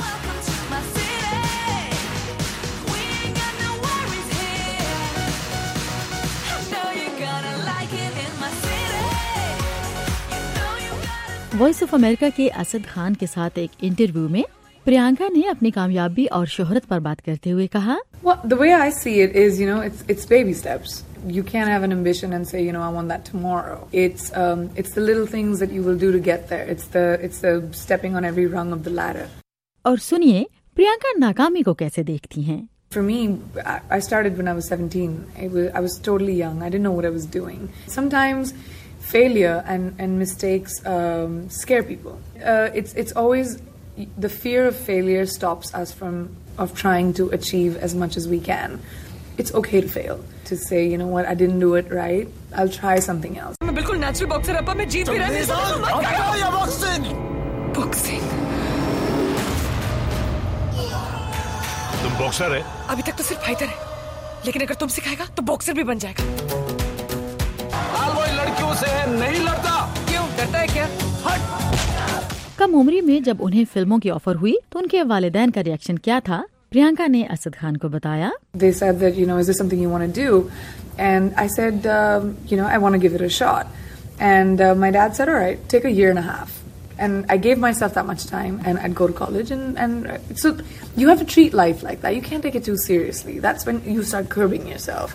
Voice of America के असद खान के साथ एक इंटरव्यू में प्रियंका ने अपनी कामयाबी और शोहरत पर बात करते हुए कहा, Well, the way I see it is, you know, it's it's baby steps. You can't have an ambition and say, you know, I want that tomorrow. It's um, it's the little things that you will do to get there. It's the it's the stepping on every rung of the ladder. और सुनिए प्रियंका नाकामी को कैसे देखती हैं। For me, I started when I was seventeen. I was I was totally young. I didn't know what I was doing. Sometimes failure and and mistakes um, scare people. Uh, it's it's always the fear of failure stops us from of trying to achieve as much as we can. It's okay to fail. To say, you know what, I didn't do it right. I'll try something else. मैं बिल्कुल नेचुरल बॉक्सर अपा, मैं जीत भी रहा हूँ। बॉक्सिंग बॉक्सिंग तुम बॉक्सर है? अभी तक तो सिर्फ फाइटर है, लेकिन अगर तुम सिखाएगा तो बॉक्सर भी बन जाएगा। हाल वो लड़कियों से नहीं लड़ता। क्यों डरता है क्या? हट। कम उम्री में जब उन्हें फिल्मों की ऑफर हुई तो उनके वालिदैन का रिएक्शन क्या था, प्रियंका ने असद खान को बताया। They said that, you know, is this something you want to do? And I said, um, you know, I want to give it a shot. And uh, my dad said, all right, take a year and a half. And I gave myself that much time, and I'd go to college. And, and so you have to treat life like that. You can't take it too seriously. That's when you start curbing yourself.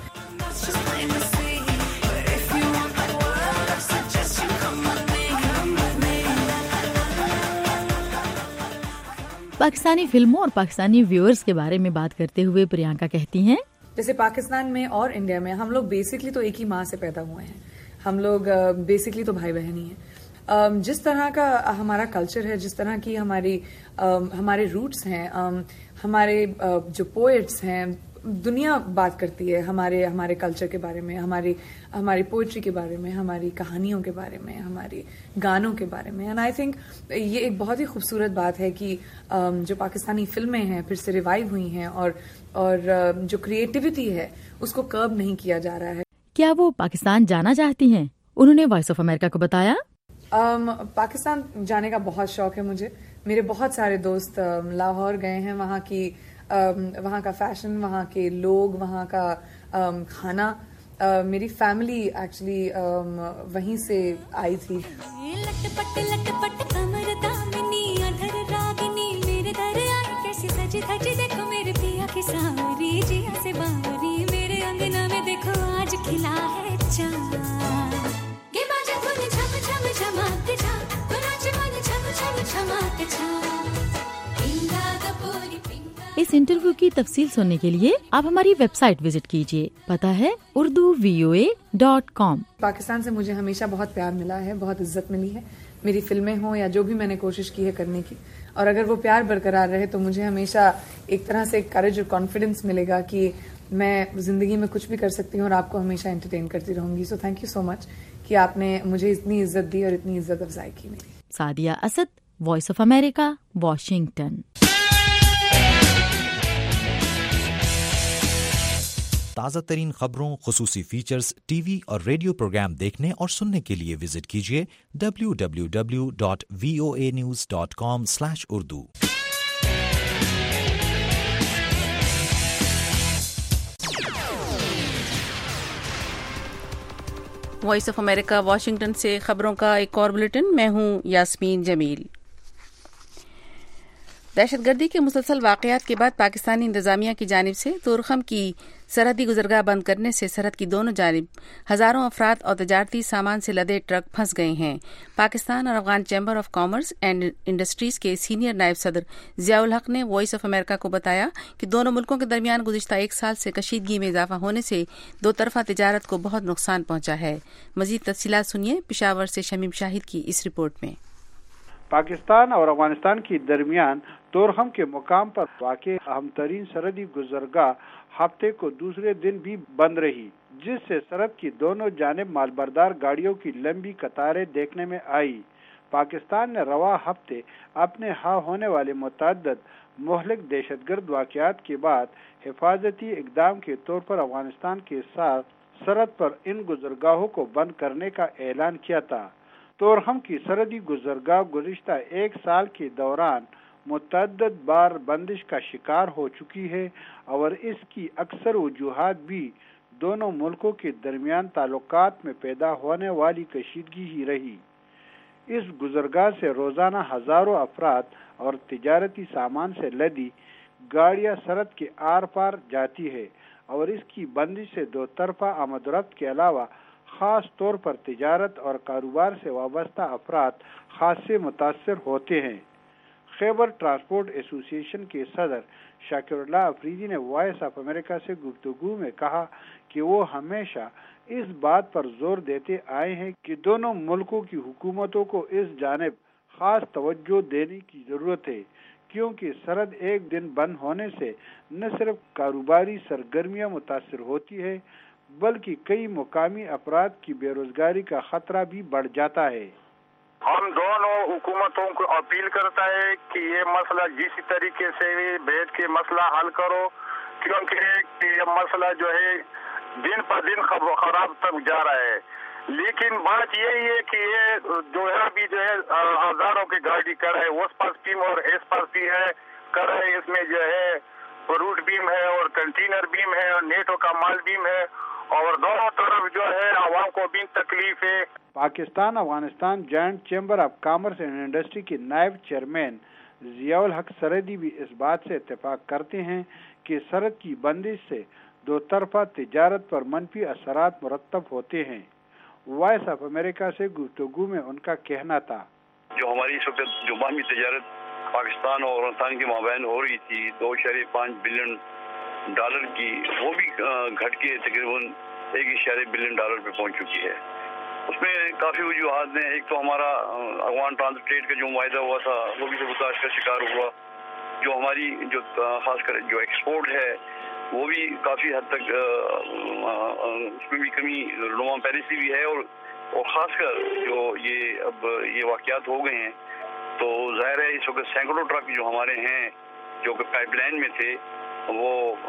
Pakistani फिल्मों और पाकिस्तानी व्यूअर्स के बारे में बात करते हुए प्रियंका कहती हैं, जैसे पाकिस्तान में और इंडिया में हम लोग बेसिकली तो एक ही माँ से पैदा हुए हैं। हम लोग बेसिकली तो भाई बहन ही हैं। जिस तरह का हमारा कल्चर है, जिस तरह की हमारी हमारे रूट्स हैं, हमारे जो पोएट्स हैं, दुनिया बात करती है हमारे हमारे कल्चर के बारे में, हमारी हमारी पोइट्री के बारे में, हमारी कहानियों के बारे में, हमारी गानों के बारे में। एंड आई थिंक ये एक बहुत ही खूबसूरत बात है कि जो पाकिस्तानी फिल्में हैं फिर से रिवाइव हुई हैं और और जो क्रिएटिविटी है उसको कर्ब नहीं किया जा रहा है। क्या वो पाकिस्तान जाना चाहती हैं? उन्होंने वॉइस ऑफ अमेरिका को बताया, um, पाकिस्तान जाने का बहुत शौक है मुझे। मेरे बहुत सारे दोस्त लाहौर गए हैं, वहाँ की Um, वहाँ का फैशन, वहाँ के लोग, वहाँ का um, खाना, uh, मेरी फैमिली एक्चुअली um, वहीं से आई थी। लटपट लटपट कमर दामिनी अधर रागिनी मेरे दर आई कैसी सजी धजी देखो मेरे पिया की सावरी जिया से बावरी मेरे अंगना में देखो आज खिला है चाँद के बाजे धुन झम झम झमाते जा तो नाच मन झम झम झमाते जा पिंगा कपूरी इस इंटरव्यू की तफसील सुनने के लिए आप हमारी वेबसाइट विजिट कीजिए। पता है Urdu V O A dot com. Pakistan से मुझे हमेशा बहुत प्यार मिला है, बहुत इज्जत मिली है, मेरी फिल्में हों या जो भी मैंने कोशिश की है करने की। और अगर वो प्यार बरकरार रहे तो मुझे हमेशा एक तरह से करेज और कॉन्फिडेंस मिलेगा कि मैं जिंदगी में कुछ भी कर सकती हूँ और आपको हमेशा एंटरटेन करती रहूंगी। So thank you so much कि आपने मुझे इतनी इज्जत दी और इतनी इज्जत अफजाई की मेरी। Sadia Asad, Voice of America, Washington. تازہ ترین خبروں، خصوصی فیچرز، ٹی وی اور ریڈیو پروگرام دیکھنے اور سننے کے لیے وزٹ کیجیے W W W dot V O A news dot com slash Urdu. Voice of America Washington سے خبروں کا ایک اور بلیٹن، میں ہوں یاسمین جمیل۔ دہشت گردی کے مسلسل واقعات کے بعد پاکستانی انتظامیہ کی جانب سے طورخم کی سرحدی گزرگاہ بند کرنے سے سرحد کی دونوں جانب ہزاروں افراد اور تجارتی سامان سے لدے ٹرک پھنس گئے ہیں۔ پاکستان اور Afghan chamber of commerce and industries کے سینئر نائب صدر ضیاء الحق نے وائس آف امریکہ کو بتایا کہ دونوں ملکوں کے درمیان گزشتہ ایک سال سے کشیدگی میں اضافہ ہونے سے دو طرفہ تجارت کو بہت نقصان پہنچا ہے۔ مزید تفصیلات سنیے پشاور سے شمیم شاہد کی اس رپورٹ میں۔ پاکستان اور افغانستان کے درمیان طورخم کے مقام پر واقع اہم ترین سرحدی گزرگاہ ہفتے کو دوسرے دن بھی بند رہی، جس سے سرحد کی دونوں جانب مالبردار گاڑیوں کی لمبی قطاریں دیکھنے میں آئی۔ پاکستان نے رواں ہفتے اپنے ہاں ہونے والے متعدد مہلک دہشت گرد واقعات کے بعد حفاظتی اقدام کے طور پر افغانستان کے ساتھ سرحد پر ان گزرگاہوں کو بند کرنے کا اعلان کیا تھا۔ طورخم کی سرحدی گزرگاہ گزشتہ ایک سال کے دوران متعدد بار بندش کا شکار ہو چکی ہے اور اس کی اکثر وجوہات بھی دونوں ملکوں کے درمیان تعلقات میں پیدا ہونے والی کشیدگی ہی رہی۔ اس گزرگاہ سے روزانہ ہزاروں افراد اور تجارتی سامان سے لدی گاڑیاں سرحد کے آر پار جاتی ہے اور اس کی بندش سے دو طرفہ آمد و رفت کے علاوہ خاص طور پر تجارت اور کاروبار سے وابستہ افراد خاصے متاثر ہوتے ہیں۔ خیبر ٹرانسپورٹ ایسوسی ایشن کے صدر شاکر اللہ افریدی نے وائس آف امریکہ سے گفتگو میں کہا کہ وہ ہمیشہ اس بات پر زور دیتے آئے ہیں کہ دونوں ملکوں کی حکومتوں کو اس جانب خاص توجہ دینے کی ضرورت ہے، کیونکہ سرحد ایک دن بند ہونے سے نہ صرف کاروباری سرگرمیاں متاثر ہوتی ہے بلکہ کئی مقامی افراد کی بے روزگاری کا خطرہ بھی بڑھ جاتا ہے۔ ہم دونوں حکومتوں کو اپیل کرتا ہے کہ یہ مسئلہ جس طریقے سے بیٹھ کے مسئلہ حل کرو، کیونکہ یہ مسئلہ جو ہے دن پر دن خراب تک جا رہا ہے۔ لیکن بات یہی ہے کہ یہ جو ہے ابھی جو ہے ہزاروں کی گاڑی کر رہے اس پاس بیم اور اس پاس بھی ہے کر رہے، اس میں جو ہے روٹ بیم ہے اور کنٹینر بیم ہے اور نیٹو کا مال بیم ہے اور دونوں طرف جو ہے عوام کو بھی تکلیف ہے۔ Pakistan Afghanistan joint chamber of commerce and industry کے نائب چیئرمین ضیاء الحق سرحدی بھی اس بات سے اتفاق کرتے ہیں کہ سرحد کی بندش سے دو طرفہ تجارت پر منفی اثرات مرتب ہوتے ہیں۔ وائس آف امریکہ سے گفتگو میں ان کا کہنا تھا، جو ہماری اس وقت جو باہمی تجارت پاکستان اور افغانستان کے مابین ہو رہی تھی دو اشاریہ پانچ بلین ڈالر کی، وہ بھی گھٹ کے تقریباً ایک اشاریہ بلین ڈالر پہ پہنچ چکی ہے۔ اس میں کافی وجوہات ہیں، ایک تو ہمارا افغان ٹرانسپورٹ کا جو معاہدہ ہوا تھا وہ بھی سبوتاژ کا شکار ہوا، جو ہماری جو خاص کر جو ایکسپورٹ ہے وہ بھی کافی حد تک اس میں بھی کمی رونما پہلے سے بھی ہے، اور اور خاص کر جو یہ اب یہ واقعات ہو گئے ہیں تو ظاہر ہے اس وقت سینکڑوں ٹرک جو ہمارے ہیں جو کہ پائپ لائن میں تھے وہ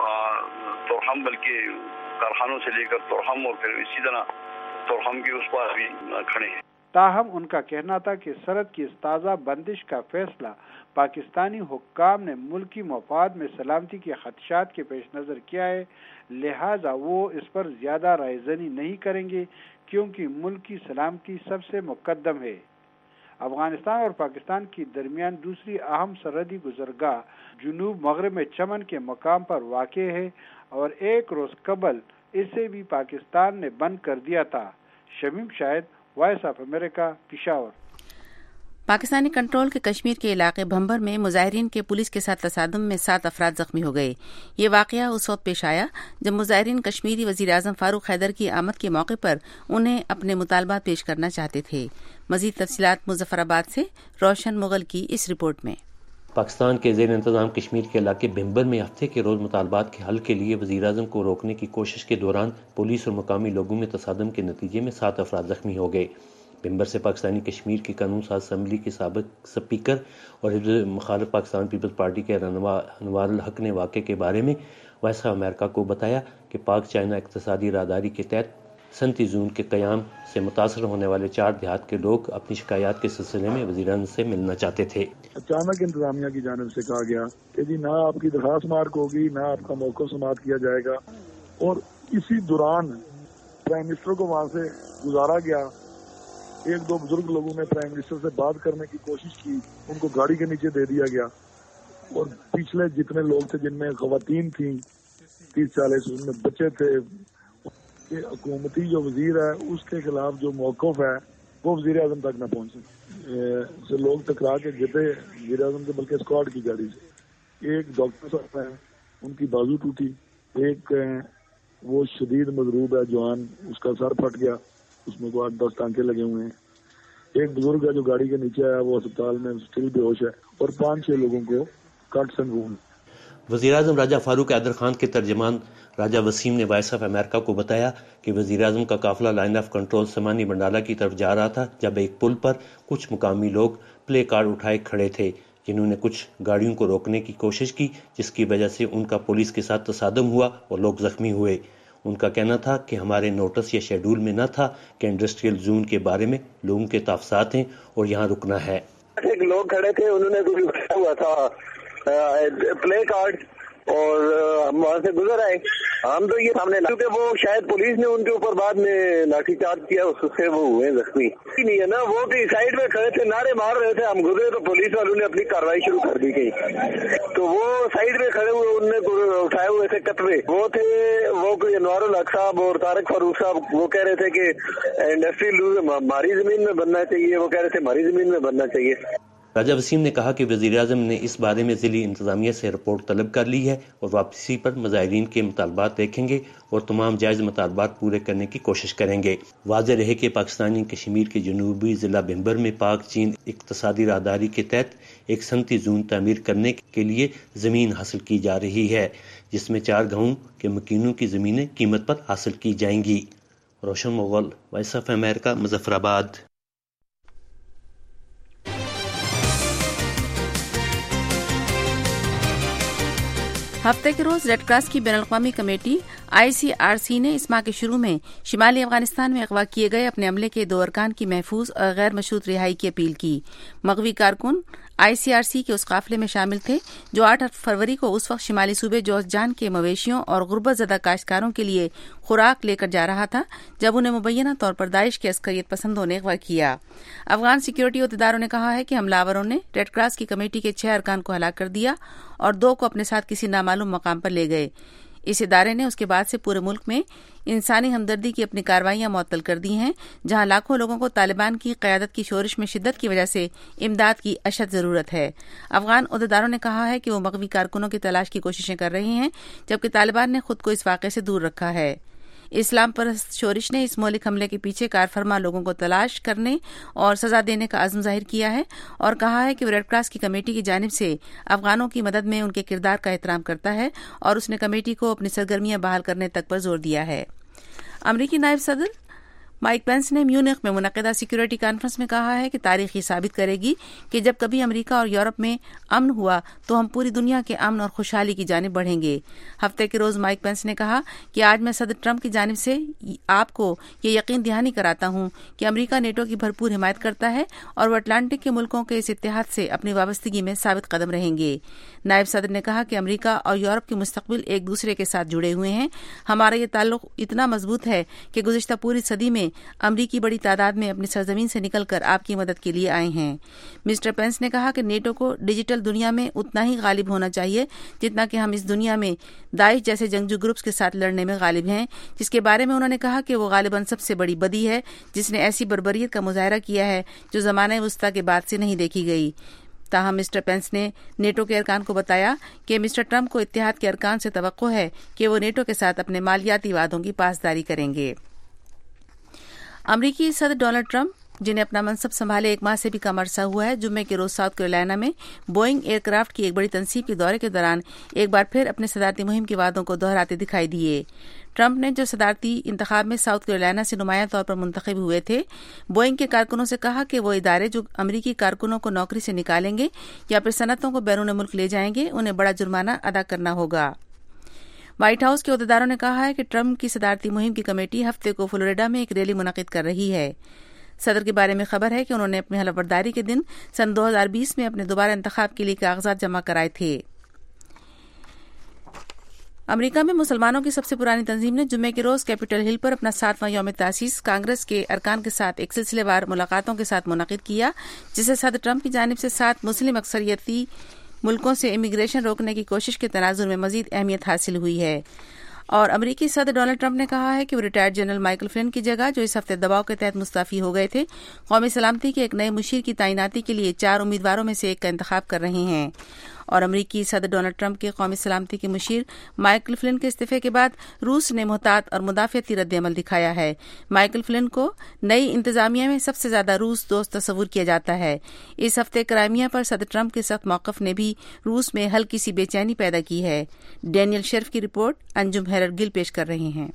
طورخم بلکہ کارخانوں سے لے کر طورخم اور پھر اسی طرح طورخم کے اس پاس بھی کھڑے ہیں۔ تاہم ان کا کہنا تھا کہ سرحد کی اس تازہ بندش کا فیصلہ پاکستانی حکام نے ملکی مفاد میں سلامتی کے خدشات کے پیش نظر کیا ہے، لہذا وہ اس پر زیادہ رائے زنی نہیں کریں گے کیونکہ ملک کی سلامتی سب سے مقدم ہے۔ افغانستان اور پاکستان کے درمیان دوسری اہم سرحدی گزرگاہ جنوب مغرب میں چمن کے مقام پر واقع ہے اور ایک روز قبل اسے بھی پاکستان نے بند کر دیا تھا۔ Shamim Shahid, Voice of America, Peshawar. Pakistani control کے کشمیر کے علاقے بھمبر میں مظاہرین کے پولیس کے ساتھ تصادم میں سات افراد زخمی ہو گئے۔ یہ واقعہ اس وقت پیش آیا جب مظاہرین کشمیری وزیر اعظم فاروق حیدر کی آمد کے موقع پر انہیں اپنے مطالبات پیش کرنا چاہتے تھے۔ مزید تفصیلات مظفر آباد سے روشن مغل کی اس رپورٹ میں۔ پاکستان کے زیر انتظام کشمیر کے علاقے بھمبر میں ہفتے کے روز مطالبات کے حل کے لیے وزیر اعظم کو روکنے کی کوشش کے دوران پولیس اور مقامی لوگوں میں تصادم کے نتیجے میں سات افراد زخمی ہو گئے۔ بھمبر سے پاکستانی کشمیر کی قانون ساز اسمبلی کے سابق سپیکر اور حزب مخالف پاکستان پیپلز پارٹی کے رہنما انوار الحق نے واقعے کے بارے میں وائس آف امریکہ کو بتایا کہ پاک چائنا اقتصادی راہداری کے تحت صنعتی زون کے قیام سے متاثر ہونے والے چار دیہات کے لوگ اپنی شکایات کے سلسلے میں وزیراعظم سے ملنا چاہتے تھے۔ اچانک انتظامیہ کی جانب سے کہا گیا کہ جی نہ آپ کی درخواست مارک ہوگی، نہ آپ کا موقف سماعت کیا جائے گا، اور اسی دوران پرائم منسٹر کو وہاں سے گزارا گیا۔ ایک دو بزرگ لوگوں نے پرائم منسٹر سے بات کرنے کی کوشش کی، ان کو گاڑی کے نیچے دے دیا گیا، اور پچھلے جتنے لوگ تھے جن میں خواتین تھیں تیس چالیس، ان میں بچے تھے، کہ حکومتی جو وزیر ہے اس کے خلاف جو موقف ہے وہ وزیر اعظم تک نہ پہنچے، لوگ ٹکرا کے گرے وزیر اعظم کے، بلکہ اسکواڈ کی گاڑی سے۔ ایک ڈاکٹر صاحب ہیں، ان کی بازو ٹوٹی، ایک وہ شدید مضروب ہے جوان، اس کا سر پھٹ گیا، اس میں کو آٹھ دس ٹانکے لگے ہوئے ہیں۔ ایک بزرگ ہے جو گاڑی کے نیچے آیا، وہ اسپتال میں اسٹل بے ہوش ہے، اور پانچ چھ لوگوں کو کٹس اینڈ وونڈ۔ وزیر اعظم راجہ فاروق حیدر خان کے ترجمان راجہ وسیم نے وائس آف امریکہ کو بتایا کہ وزیر اعظم کا قافلہ line of control Samani Bandala کی طرف جا رہا تھا جب ایک پل پر کچھ مقامی لوگ پلے کارڈ اٹھائے کھڑے تھے، جنہوں نے کچھ گاڑیوں کو روکنے کی کوشش کی، جس کی وجہ سے ان کا پولیس کے ساتھ تصادم ہوا اور لوگ زخمی ہوئے۔ ان کا کہنا تھا کہ ہمارے نوٹس یا شیڈول میں نہ تھا کہ انڈسٹریل زون کے بارے میں لوگوں کے تحفظات ہیں اور یہاں رکنا ہے۔ ایک لوگ کھڑے تھے، انہوں نے کچھ اٹھایا ہوا تھا پلے کارڈ، اور ہم وہاں سے گزر آئے۔ ہم تو یہ سامنے کیونکہ وہ شاید پولیس نے ان کے اوپر بعد میں لاٹھی چارج کیا، اس سے وہ ہوئے زخمی۔ نہیں ہے نا، وہ کہ سائڈ میں کھڑے تھے، نعرے مار رہے تھے، ہم گزرے تو پولیس والوں نے اپنی کارروائی شروع کر دی گئی۔ تو وہ سائڈ میں کھڑے ہوئے، ان نے اٹھائے ہوئے تھے کترے، وہ تھے وہ کوئی انوار الحق صاحب اور طارق فاروق صاحب، وہ کہہ رہے تھے کہ انڈسٹری ہماری زمین میں بننا چاہیے، وہ کہہ رہے تھے ہماری زمین میں بننا چاہیے۔ راجہ وسیم نے کہا کہ وزیر اعظم نے اس بارے میں ضلعی انتظامیہ سے رپورٹ طلب کر لی ہے اور واپسی پر مظاہرین کے مطالبات دیکھیں گے اور تمام جائز مطالبات پورے کرنے کی کوشش کریں گے۔ واضح رہے کہ پاکستانی کشمیر کے جنوبی ضلع بھمبر میں پاک چین اقتصادی راہداری کے تحت ایک صنعتی زون تعمیر کرنے کے لیے زمین حاصل کی جا رہی ہے، جس میں چار گاؤں کے مکینوں کی زمینیں قیمت پر حاصل کی جائیں گی۔ Roshan Mughal, Voice of America, Muzaffarabad. ہفتے کے روز ریڈ کراس کی بین الاقوامی کمیٹی آئی سی آر سی نے اس ماہ کے شروع میں شمالی افغانستان میں اغوا کیے گئے اپنے عملے کے دو ارکان کی محفوظ اور غیر مشروط رہائی کی اپیل کی۔ مغوی کارکن آئی سی آر سی کے اس قافلے میں شامل تھے جو آٹھ فروری کو اس وقت شمالی صوبے جوزجان کے مویشیوں اور غربت زدہ کاشتکاروں کے لیے خوراک لے کر جا رہا تھا، جب انہیں مبینہ طور پر داعش کے عسکریت پسندوں نے اغوا کیا۔ افغان سیکورٹی عہدیداروں نے کہا ہے کہ حملہ آوروں نے ریڈ کراس کی کمیٹی کے چھ ارکان کو ہلاک کر دیا اور دو کو اپنے ساتھ کسی نامعلوم مقام پر لے گئے۔ اس ادارے نے اس کے بعد سے پورے ملک میں انسانی ہمدردی کی اپنی کارروائیاں معطل کر دی ہیں، جہاں لاکھوں لوگوں کو طالبان کی قیادت کی شورش میں شدت کی وجہ سے امداد کی اشد ضرورت ہے۔ افغان عہدیداروں نے کہا ہے کہ وہ مغوی کارکنوں کی تلاش کی کوششیں کر رہے ہیں، جبکہ طالبان نے خود کو اس واقعے سے دور رکھا ہے۔ اسلام پرست شورش نے اس مہلک حملے کے پیچھے کار فرما لوگوں کو تلاش کرنے اور سزا دینے کا عزم ظاہر کیا ہے اور کہا ہے کہ وہ ریڈ کراس کی کمیٹی کی جانب سے افغانوں کی مدد میں ان کے کردار کا احترام کرتا ہے اور اس نے کمیٹی کو اپنی سرگرمیاں بحال کرنے تک پر زور دیا ہے۔ امریکی نائب صدر مائک پینس نے میونخ میں منعقدہ سیکورٹی کانفرنس میں کہا ہے کہ تاریخ یہ ثابت کرے گی کہ جب کبھی امریکہ اور یورپ میں امن ہوا تو ہم پوری دنیا کے امن اور خوشحالی کی جانب بڑھیں گے۔ ہفتے کے روز مائک پینس نے کہا کہ آج میں صدر ٹرمپ کی جانب سے آپ کو یہ یقین دہانی کراتا ہوں کہ امریکہ نیٹو کی بھرپور حمایت کرتا ہے اور وہ اٹلانٹک کے ملکوں کے اس اتحاد سے اپنی وابستگی میں ثابت قدم رہیں گے۔ نائب صدر نے کہا کہ امریکہ اور یورپ کے مستقبل ایک دوسرے کے ساتھ جڑے ہوئے ہیں۔ ہمارا یہ تعلق اتنا مضبوط ہے کہ گزشتہ پوری صدی میں امریکی بڑی تعداد میں اپنی سرزمین سے نکل کر آپ کی مدد کے لیے آئے ہیں۔ مسٹر پینس نے کہا کہ نیٹو کو ڈیجیٹل دنیا میں اتنا ہی غالب ہونا چاہیے جتنا کہ ہم اس دنیا میں داعش جیسے جنگجو گروپس کے ساتھ لڑنے میں غالب ہیں، جس کے بارے میں انہوں نے کہا کہ وہ غالباً سب سے بڑی بدی ہے جس نے ایسی بربریت کا مظاہرہ کیا ہے جو زمانہ وسطیٰ کے بعد سے نہیں دیکھی گئی۔ تاہم مسٹر پینس نے نیٹو کے ارکان کو بتایا کہ مسٹر ٹرمپ کو اتحاد کے ارکان سے توقع ہے کہ وہ نیٹو کے ساتھ اپنے مالیاتی وعدوں کی پاسداری کریں گے۔ امریکی صدر ڈونلڈ ٹرمپ، جنہیں اپنا منصب سنبھالے ایک ماہ سے بھی کم عرصہ ہوا ہے، جمعے کے روز ساؤتھ کیرولینا میں بوئنگ ایئر کرافٹ کی ایک بڑی تنصیب کے دورے کے دوران ایک بار پھر اپنے صدارتی مہم کے وعدوں کو دہراتے دکھائی دیے۔ ٹرمپ نے جو صدارتی انتخاب میں ساؤتھ کیرولینا سے نمایاں طور پر منتخب ہوئے تھے، بوئنگ کے کارکنوں سے کہا کہ وہ ادارے جو امریکی کارکنوں کو نوکری سے نکالیں گے یا پھر صنعتوں کو بیرون ملک لے جائیں گے، انہیں بڑا جرمانہ ادا کرنا ہوگا۔ وائٹ ہاؤس کے عہدیداروں نے کہا ہے کہ ٹرمپ کی صدارتی مہم کی کمیٹی ہفتے کو فلوریڈا میں ایک ریلی منعقد کر رہی ہے۔ صدر کے بارے میں خبر ہے کہ انہوں نے اپنی حلف برداری کے دن سن دو ہزار بیس میں اپنے دوبارہ انتخاب کے لیے کاغذات جمع کرائے تھے۔ امریکہ میں مسلمانوں کی سب سے پرانی تنظیم نے جمعے کے روز کیپٹل ہل پر اپنا ساتواں یوم تاسیس کانگریس کے ارکان کے ساتھ ایک سلسلے وار ملاقاتوں کے ساتھ منعقد کیا، جسے صدر ٹرمپ کی جانب سے سات مسلم اکثریتی ملکوں سے امیگریشن روکنے کی کوشش کے تناظر میں مزید اہمیت حاصل ہوئی ہے۔ اور امریکی صدر ڈونلڈ ٹرمپ نے کہا ہے کہ وہ ریٹائرڈ جنرل مائیکل فلن کی جگہ، جو اس ہفتے دباؤ کے تحت مستعفی ہو گئے تھے، قومی سلامتی کے ایک نئے مشیر کی تعیناتی کے لیے چار امیدواروں میں سے ایک کا انتخاب کر رہے ہیں۔ اور امریکی صدر ڈونلڈ ٹرمپ کے قومی سلامتی کے مشیر مائیکل فلن کے استعفے کے بعد روس نے محتاط اور مدافعتی رد عمل دکھایا ہے۔ مائیکل فلن کو نئی انتظامیہ میں سب سے زیادہ روس دوست تصور کیا جاتا ہے۔ اس ہفتے کرائمیا پر صدر ٹرمپ کے سخت موقف نے بھی روس میں ہلکی سی بے چینی پیدا کی ہے۔ ڈینیل شرف کی رپورٹ انجم ہیرر گل پیش کر رہے ہیں۔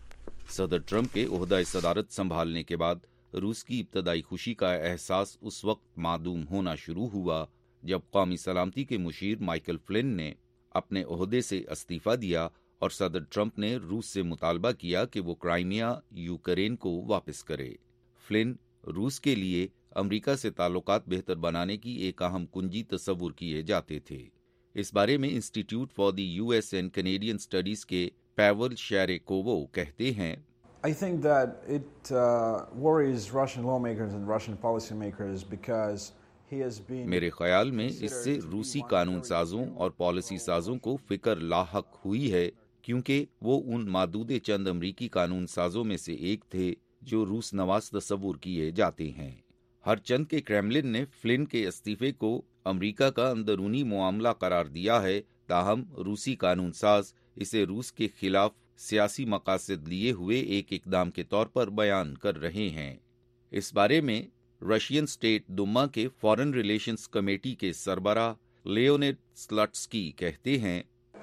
صدر ٹرمپ کے عہدہ صدارت سنبھالنے کے بعد روس کی ابتدائی خوشی کا احساس اس وقت معدوم ہونا شروع ہوا جب قومی سلامتی کے مشیر مائیکل فلن نے اپنے عہدے سے استعفی دیا اور صدر ٹرمپ نے روس سے مطالبہ کیا کہ وہ کرائمیا یوکرین کو واپس کرے۔ فلن روس کے لیے امریکہ سے تعلقات بہتر بنانے کی ایک اہم کنجی تصور کیے جاتے تھے۔ اس بارے میں institute for the U S and Canadian studies کے پیول شیریکوو کہتے ہیں، I think that it uh, worries Russian lawmakers and Russian policymakers because میرے خیال میں اس سے روسی قانون سازوں اور پالیسی سازوں کو فکر لاحق ہوئی ہے، کیونکہ وہ ان معدود چند امریکی قانون سازوں میں سے ایک تھے جو روس نواز تصور کیے جاتے ہیں۔ ہر چند کے کریملن نے فلن کے استعفے کو امریکہ کا اندرونی معاملہ قرار دیا ہے، تاہم روسی قانون ساز اسے روس کے خلاف سیاسی مقاصد لیے ہوئے ایک اقدام کے طور پر بیان کر رہے ہیں۔ اس بارے میں رشین اسٹیٹ دوما کے فارن ریلیشنز کمیٹی کے سربراہ لیونیڈ سلٹسکی کہتے ہیں،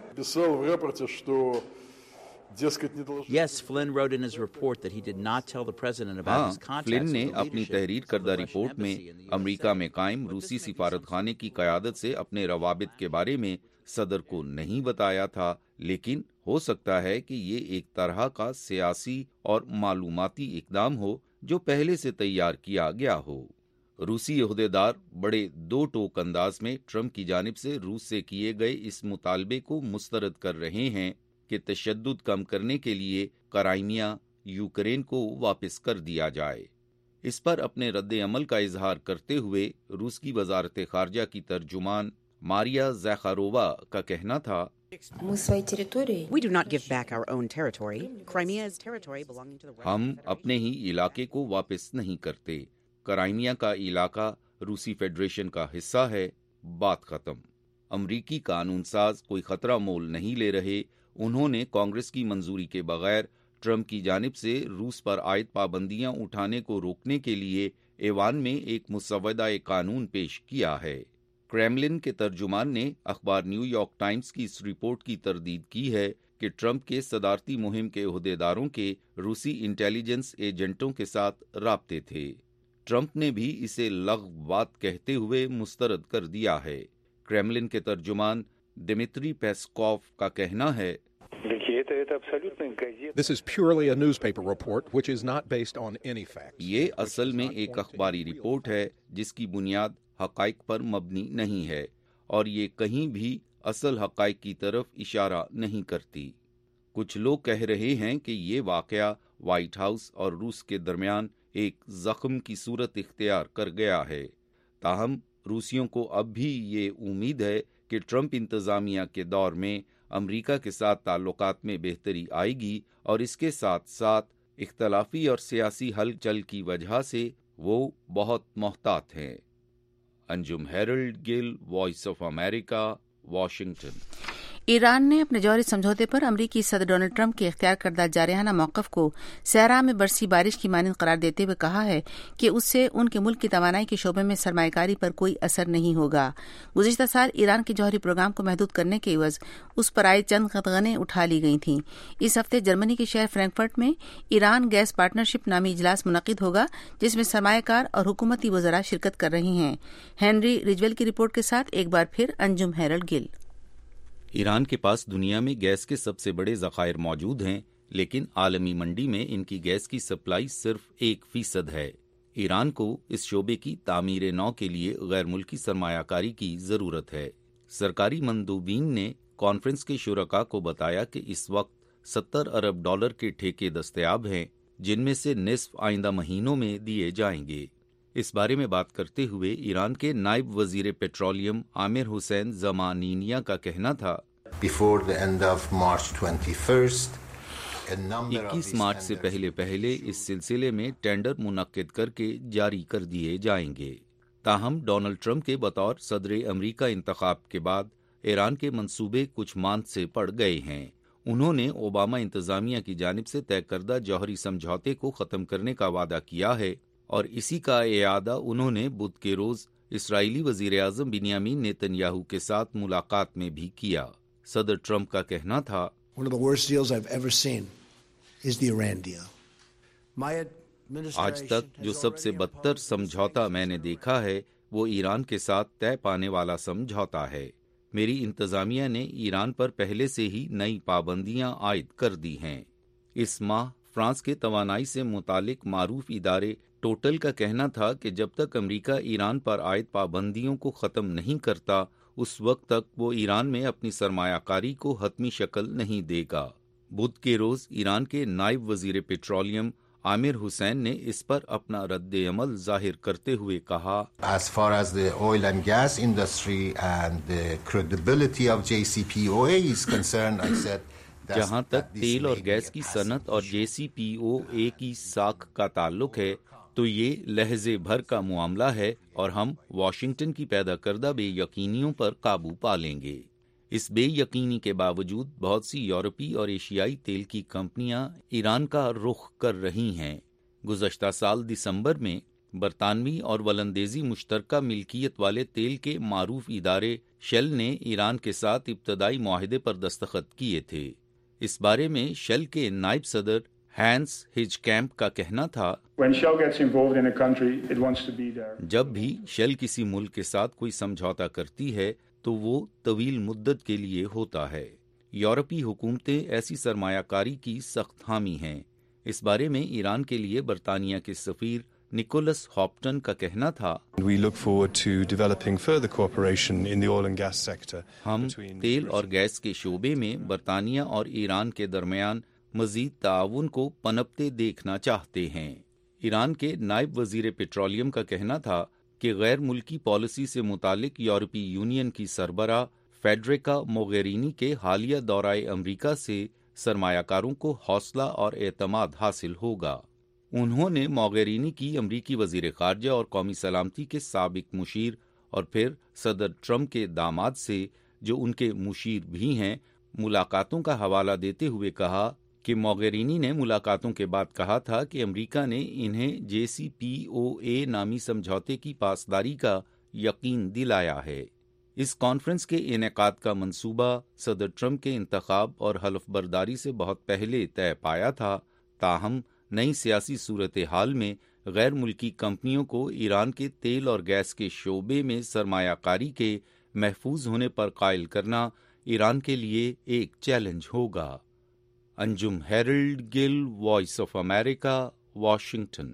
Yes, Flynn wrote in his report that he did not tell the president about his contacts with the leadership. فلن نے اپنی تحریر کردہ رپورٹ میں امریکہ میں قائم روسی سفارت خانے کی قیادت سے اپنے روابط کے بارے میں صدر کو نہیں بتایا تھا، لیکن ہو سکتا ہے کہ یہ ایک طرح کا سیاسی اور معلوماتی اقدام ہو جو پہلے سے تیار کیا گیا ہو۔ روسی عہدیدار بڑے دو ٹوک انداز میں ٹرمپ کی جانب سے روس سے کیے گئے اس مطالبے کو مسترد کر رہے ہیں کہ تشدد کم کرنے کے لیے کرائمیا یوکرین کو واپس کر دیا جائے۔ اس پر اپنے رد عمل کا اظہار کرتے ہوئے روس کی وزارت خارجہ کی ترجمان ماریا زاخارووا کا کہنا تھا، ہم اپنے ہی علاقے کو واپس نہیں کرتے، کرائمیا کا علاقہ روسی فیڈریشن کا حصہ ہے، بات ختم۔ امریکی قانون ساز کوئی خطرہ مول نہیں لے رہے، انہوں نے کانگریس کی منظوری کے بغیر ٹرمپ کی جانب سے روس پر عائد پابندیاں اٹھانے کو روکنے کے لیے ایوان میں ایک مسودہ قانون پیش کیا ہے۔ کریملن کے ترجمان نے اخبار نیو یارک ٹائمز کی اس رپورٹ کی تردید کی ہے کہ ٹرمپ کے صدارتی مہم کے عہدیداروں کے روسی انٹیلیجنس ایجنٹوں کے ساتھ رابطے تھے۔ ٹرمپ نے بھی اسے لغو بات کہتے ہوئے مسترد کر دیا ہے۔ کریملن کے ترجمان دمتری پیسکوف کا کہنا ہے، This is purely a newspaper report which is not based on any facts. یہ اصل میں ایک اخباری رپورٹ ہے جس کی بنیاد حقائق پر مبنی نہیں ہے اور یہ کہیں بھی اصل حقائق کی طرف اشارہ نہیں کرتی۔ کچھ لوگ کہہ رہے ہیں کہ یہ واقعہ وائٹ ہاؤس اور روس کے درمیان ایک زخم کی صورت اختیار کر گیا ہے، تاہم روسیوں کو اب بھی یہ امید ہے کہ ٹرمپ انتظامیہ کے دور میں امریکہ کے ساتھ تعلقات میں بہتری آئے گی اور اس کے ساتھ ساتھ اختلافی اور سیاسی ہلچل کی وجہ سے وہ بہت محتاط ہیں۔ Anjum Harold Gill, Voice of America, Washington. Iran نے اپنے جوہری سمجھوتے پر امریکی صدر ڈونلڈ ٹرمپ کے اختیار کردہ جارحانہ موقف کو صحرا میں برسی بارش کی مانند قرار دیتے ہوئے کہا ہے کہ اس سے ان کے ملک کی توانائی کے شعبے میں سرمایہ کاری پر کوئی اثر نہیں ہوگا۔ گزشتہ سال ایران کے جوہری پروگرام کو محدود کرنے کے عوض اس پر آئے چند قدغنیں اٹھا لی گئی تھیں۔ اس ہفتے جرمنی کے شہر فرینکفرٹ میں ایران گیس پارٹنرشپ نامی اجلاس منعقد ہوگا جس میں سرمایہ کار اور حکومتی وزراء شرکت کر رہے ہیں۔ ہینری رجویل کی رپورٹ کے ساتھ ایک بار پھر انجم ہیرلڈ گل۔ ایران کے پاس دنیا میں گیس کے سب سے بڑے ذخائر موجود ہیں، لیکن عالمی منڈی میں ان کی گیس کی سپلائی صرف ایک فیصد ہے۔ ایران کو اس شعبے کی تعمیر نو کے لیے غیر ملکی سرمایہ کاری کی ضرورت ہے۔ سرکاری مندوبین نے کانفرنس کے شرکاء کو بتایا کہ اس وقت ستر ارب ڈالر کے ٹھیکے دستیاب ہیں، جن میں سے نصف آئندہ مہینوں میں دیے جائیں گے۔ اس بارے میں بات کرتے ہوئے ایران کے نائب وزیر پیٹرولیم عامر حسین زمانینیا کا کہنا تھا، اکیس مارچ سے پہلے پہلے اس سلسلے میں ٹینڈر منعقد کر کے جاری کر دیے جائیں گے۔ تاہم ڈونلڈ ٹرمپ کے بطور صدر امریکہ انتخاب کے بعد ایران کے منصوبے کچھ ماند سے پڑ گئے ہیں۔ انہوں نے اوباما انتظامیہ کی جانب سے طے کردہ جوہری سمجھوتے کو ختم کرنے کا وعدہ کیا ہے، اور اسی کا اعادہ انہوں نے بدھ کے روز اسرائیلی وزیر اعظم بنیامین نیتن یاہو کے ساتھ ملاقات میں بھی کیا۔ صدر ٹرمپ کا کہنا تھا، آج تک جو سب سے بدتر سمجھوتا میں نے دیکھا ہے وہ ایران کے ساتھ طے پانے والا سمجھوتا ہے۔ میری انتظامیہ نے ایران پر پہلے سے ہی نئی پابندیاں عائد کر دی ہیں۔ اس ماہ فرانس کے توانائی سے متعلق معروف ادارے ٹوٹل کا کہنا تھا کہ جب تک امریکہ ایران پر عائد پابندیوں کو ختم نہیں کرتا، اس وقت تک وہ ایران میں اپنی سرمایہ کاری کو حتمی شکل نہیں دے گا۔ بدھ کے روز ایران کے نائب وزیر پیٹرولیم عامر حسین نے اس پر اپنا رد عمل ظاہر کرتے ہوئے کہا، As far as the oil and gas industry and the credibility of J C P O A is concerned, I said جہاں تک تیل اور گیس کی صنعت اور جے سی پی او اے کی ساکھ کا تعلق ہے تو یہ لہجے بھر کا معاملہ ہے، اور ہم واشنگٹن کی پیدا کردہ بے یقینیوں پر قابو پا لیں گے۔ اس بے یقینی کے باوجود بہت سی یورپی اور ایشیائی تیل کی کمپنیاں ایران کا رخ کر رہی ہیں۔ گزشتہ سال دسمبر میں برطانوی اور ولندیزی مشترکہ ملکیت والے تیل کے معروف ادارے شیل نے ایران کے ساتھ ابتدائی معاہدے پر دستخط کیے تھے۔ اس بارے میں شیل کے نائب صدر ہینس ہج کیمپ کا کہنا تھا، جب بھی شیل کسی ملک کے ساتھ کوئی سمجھوتا کرتی ہے تو وہ طویل مدت کے لیے ہوتا ہے۔ یورپی حکومتیں ایسی سرمایہ کاری کی سخت حامی ہیں۔ اس بارے میں ایران کے لیے برطانیہ کے سفیر نکولس ہاپٹن کا کہنا تھا، ہم تیل اور گیس کے شعبے میں برطانیہ اور ایران کے درمیان مزید تعاون کو پنپتے دیکھنا چاہتے ہیں۔ ایران کے نائب وزیر پیٹرولیم کا کہنا تھا کہ غیر ملکی پالیسی سے متعلق یورپی یونین کی سربراہ فیڈریکا موغیرینی کے حالیہ دورہ امریکہ سے سرمایہ کاروں کو حوصلہ اور اعتماد حاصل ہوگا۔ انہوں نے موغیرینی کی امریکی وزیر خارجہ اور قومی سلامتی کے سابق مشیر اور پھر صدر ٹرمپ کے داماد سے، جو ان کے مشیر بھی ہیں، ملاقاتوں کا حوالہ دیتے ہوئے کہا کہ موغیرینی نے ملاقاتوں کے بعد کہا تھا کہ امریکہ نے انہیں جے سی پی او اے نامی سمجھوتے کی پاسداری کا یقین دلایا ہے۔ اس کانفرنس کے انعقاد کا منصوبہ صدر ٹرمپ کے انتخاب اور حلف برداری سے بہت پہلے طے پایا تھا، تاہم نئی سیاسی صورتحال میں غیر ملکی کمپنیوں کو ایران کے تیل اور گیس کے شعبے میں سرمایہ کاری کے محفوظ ہونے پر قائل کرنا ایران کے لیے ایک چیلنج ہوگا۔ Anjum Harold Gill, Voice of America, Washington.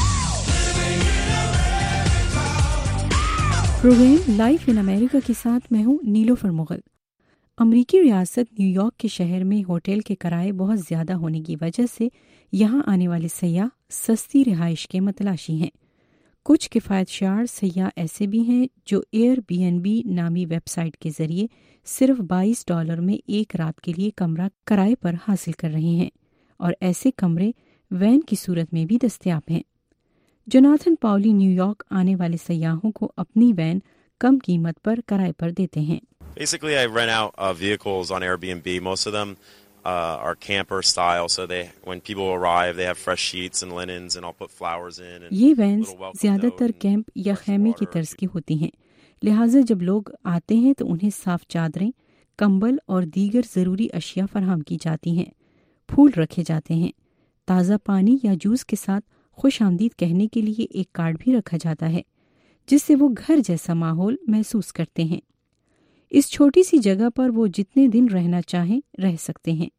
Programme life in America کے ساتھ میں ہوں نیلوفر مغل۔ امریکی ریاست نیو یارک کے شہر میں ہوٹل کے کرائے بہت زیادہ ہونے کی وجہ سے یہاں آنے والے سیاح سستی رہائش کے متلاشی ہیں۔ کچھ کفایت شعار سیاح ایسے بھی ہیں جو ایئر بی این بی نامی ویب سائٹ کے ذریعے صرف بائیس ڈالر میں ایک رات کے لیے کمرہ کرائے پر حاصل کر رہے ہیں، اور ایسے کمرے وین کی صورت میں بھی دستیاب ہیں۔ جوناتھن پاولی نیو یارک آنے والے سیاحوں کو اپنی وین کم قیمت پر کرائے پر دیتے ہیں۔ Basically, I rent out uh, vehicles on Airbnb. Most of them uh, are camper style, so they when people arrive, they have fresh sheets and linens, and I'll put flowers in. And یہ وینز زیادہ تر کیمپ یا خیمے کی طرز کی ہوتی ہیں، لہٰذا جب لوگ آتے ہیں تو انہیں صاف چادریں، کمبل اور دیگر ضروری اشیاء فراہم کی جاتی ہیں۔ پھول رکھے جاتے ہیں۔ تازہ پانی یا جوس کے ساتھ خوش آمدید کہنے کے لیے ایک کارڈ بھی رکھا جاتا ہے، جس سے وہ گھر جیسا ماحول محسوس کرتے ہیں۔ اس چھوٹی سی جگہ پر وہ جتنے دن رہنا چاہیں رہ سکتے ہیں۔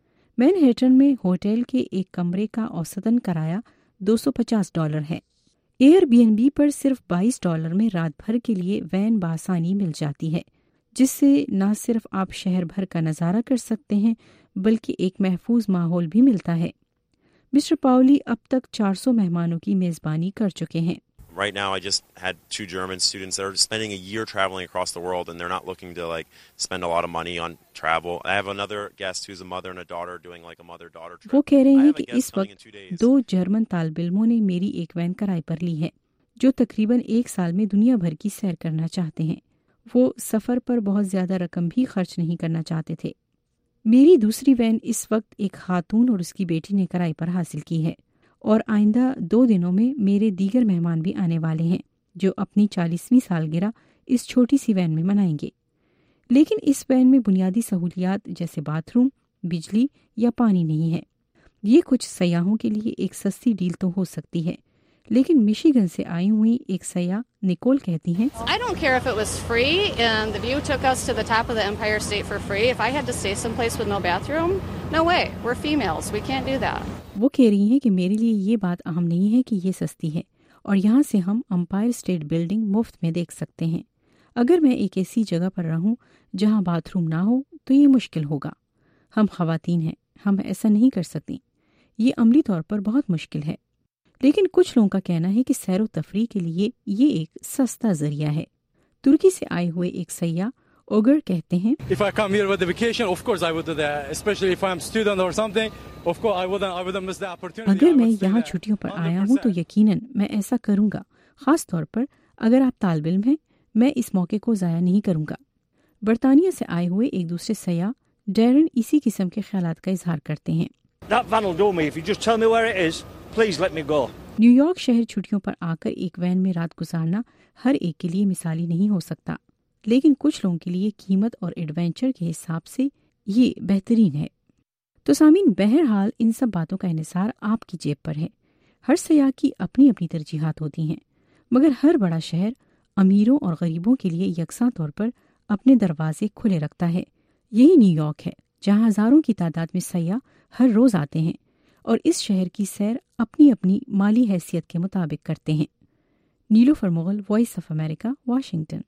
مینہٹن میں ہوٹل کے ایک کمرے کا اوسطاً کرایہ دو سو پچاس ڈالر ہے۔ ایئر بی این بی پر صرف بائیس ڈالر میں رات بھر کے لیے وین بآسانی مل جاتی ہے، جس سے نہ صرف آپ شہر بھر کا نظارہ کر سکتے ہیں بلکہ ایک محفوظ ماحول بھی ملتا ہے۔ مسٹر پاولی اب تک چار سو مہمانوں کی میزبانی کر چکے ہیں۔ Right now, I just had two German students that are spending a year traveling across the world, and they're not looking to like spend a lot of money on travel. I have another guest who's a mother and a daughter doing like a mother-daughter trip. وہ کہہ رہے ہیں کہ اس وقت دو جرمن طالب علموں نے میری ایک وین کرائے پر لی ہے جو تقریباً ایک سال میں دنیا بھر کی سیر کرنا چاہتے ہیں۔ وہ سفر پر بہت زیادہ رقم بھی خرچ نہیں کرنا چاہتے تھے۔ میری دوسری وین اس وقت ایک خاتون اور اس کی بیٹی نے کرائے پر حاصل کی ہے، اور آئندہ دو دنوں میں میرے دیگر مہمان بھی آنے والے ہیں جو اپنی چالیسویں سالگرہ اس چھوٹی سی وین میں منائیں گے۔ لیکن اس وین میں بنیادی سہولیات جیسے باتھ روم، بجلی یا پانی نہیں ہے۔ یہ کچھ سیاحوں کے لیے ایک سستی ڈیل تو ہو سکتی ہے، لیکن مشیگن سے آئی ہوئی ایک سیاح نکول کہتی ہیں I don't care if it was free and the view took us to the top of the Empire State for free. If I had to stay someplace with no bathroom, no way. We're females. We can't do that. وہ کہہ رہی ہیں کہ میرے لیے یہ بات اہم نہیں ہے کہ یہ سستی ہے اور یہاں سے ہم امپائر اسٹیٹ بلڈنگ مفت میں دیکھ سکتے ہیں۔ اگر میں ایک ایسی جگہ پر رہوں جہاں باتھ روم نہ ہو تو یہ مشکل ہوگا۔ ہم خواتین ہیں، ہم ایسا نہیں کر سکتی۔ یہ عملی طور پر بہت مشکل ہے، لیکن کچھ لوگوں کا کہنا ہے کہ سیر و تفریح کے لیے یہ ایک سستا ذریعہ ہے۔ ترکی سے آئے ہوئے ایک سیاح اوگر کہتے ہیں If I come here with a vacation, of course I would do that, especially if I'm student or something. Of course I wouldn't I wouldn't miss the opportunity. اگر میں یہاں چھٹیوں پر آیا ہوں تو یقیناً میں ایسا کروں گا، خاص طور پر اگر آپ طالب علم ہیں، میں اس موقع کو ضائع نہیں کروں گا۔ برطانیہ سے آئے ہوئے ایک دوسرے سیاح ڈیرن اسی قسم کے خیالات کا اظہار کرتے ہیں۔ That van will do me if you just tell me where it is. Please let me go. New York شہر چھٹیوں پر آ کر ایک وین میں رات گزارنا ہر ایک کے لیے مثالی نہیں ہو سکتا، لیکن کچھ لوگوں کے لیے قیمت اور ایڈونچر کے حساب سے یہ بہترین ہے۔ تو سامعین، بہرحال ان سب باتوں کا انحصار آپ کی جیب پر ہے۔ ہر سیاح کی اپنی اپنی ترجیحات ہوتی ہیں، مگر ہر بڑا شہر امیروں اور غریبوں کے لیے یکساں طور پر اپنے دروازے کھلے رکھتا ہے۔ یہی نیو یارک ہے جہاں ہزاروں کی تعداد میں سیاح ہر روز آتے ہیں اور اس شہر کی سیر اپنی اپنی مالی حیثیت کے مطابق کرتے ہیں۔ Nilofar Mughal, Voice of America, Washington.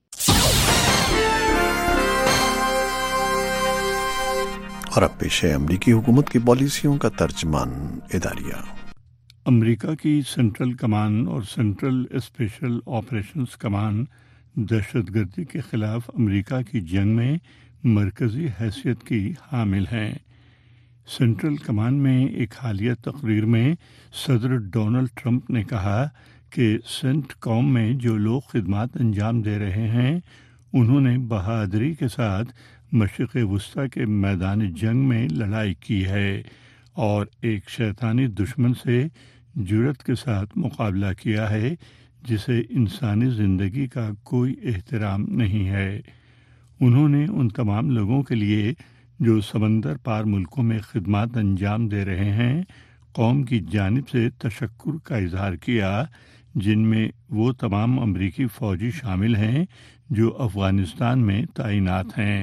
اور اب پیش ہے امریکی حکومت کی پالیسیوں کا ترجمان اداریہ۔ امریکہ کی سینٹرل کمان اور سینٹرل اسپیشل آپریشنز کمان دہشت گردی کے خلاف امریکہ کی جنگ میں مرکزی حیثیت کی حامل ہیں۔ سینٹرل کمان میں ایک حالیہ تقریر میں صدر ڈونلڈ ٹرمپ نے کہا کہ سینٹ قوم میں جو لوگ خدمات انجام دے رہے ہیں انہوں نے بہادری کے ساتھ مشرق وسطیٰ کے میدان جنگ میں لڑائی کی ہے اور ایک شیطانی دشمن سے جرأت کے ساتھ مقابلہ کیا ہے جسے انسانی زندگی کا کوئی احترام نہیں ہے۔ انہوں نے ان تمام لوگوں کے لیے جو سمندر پار ملکوں میں خدمات انجام دے رہے ہیں قوم کی جانب سے تشکر کا اظہار کیا، جن میں وہ تمام امریکی فوجی شامل ہیں جو افغانستان میں تعینات ہیں۔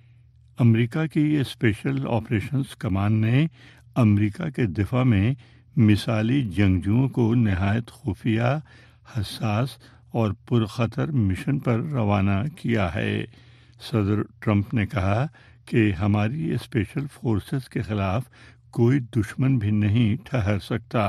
امریکہ کی یہ اسپیشل آپریشنز کمان نے امریکہ کے دفاع میں مثالی جنگجوؤں کو نہایت خفیہ، حساس اور پرخطر مشن پر روانہ کیا ہے۔ صدر ٹرمپ نے کہا کہ ہماری اسپیشل فورسز کے خلاف کوئی دشمن بھی نہیں ٹھہر سکتا۔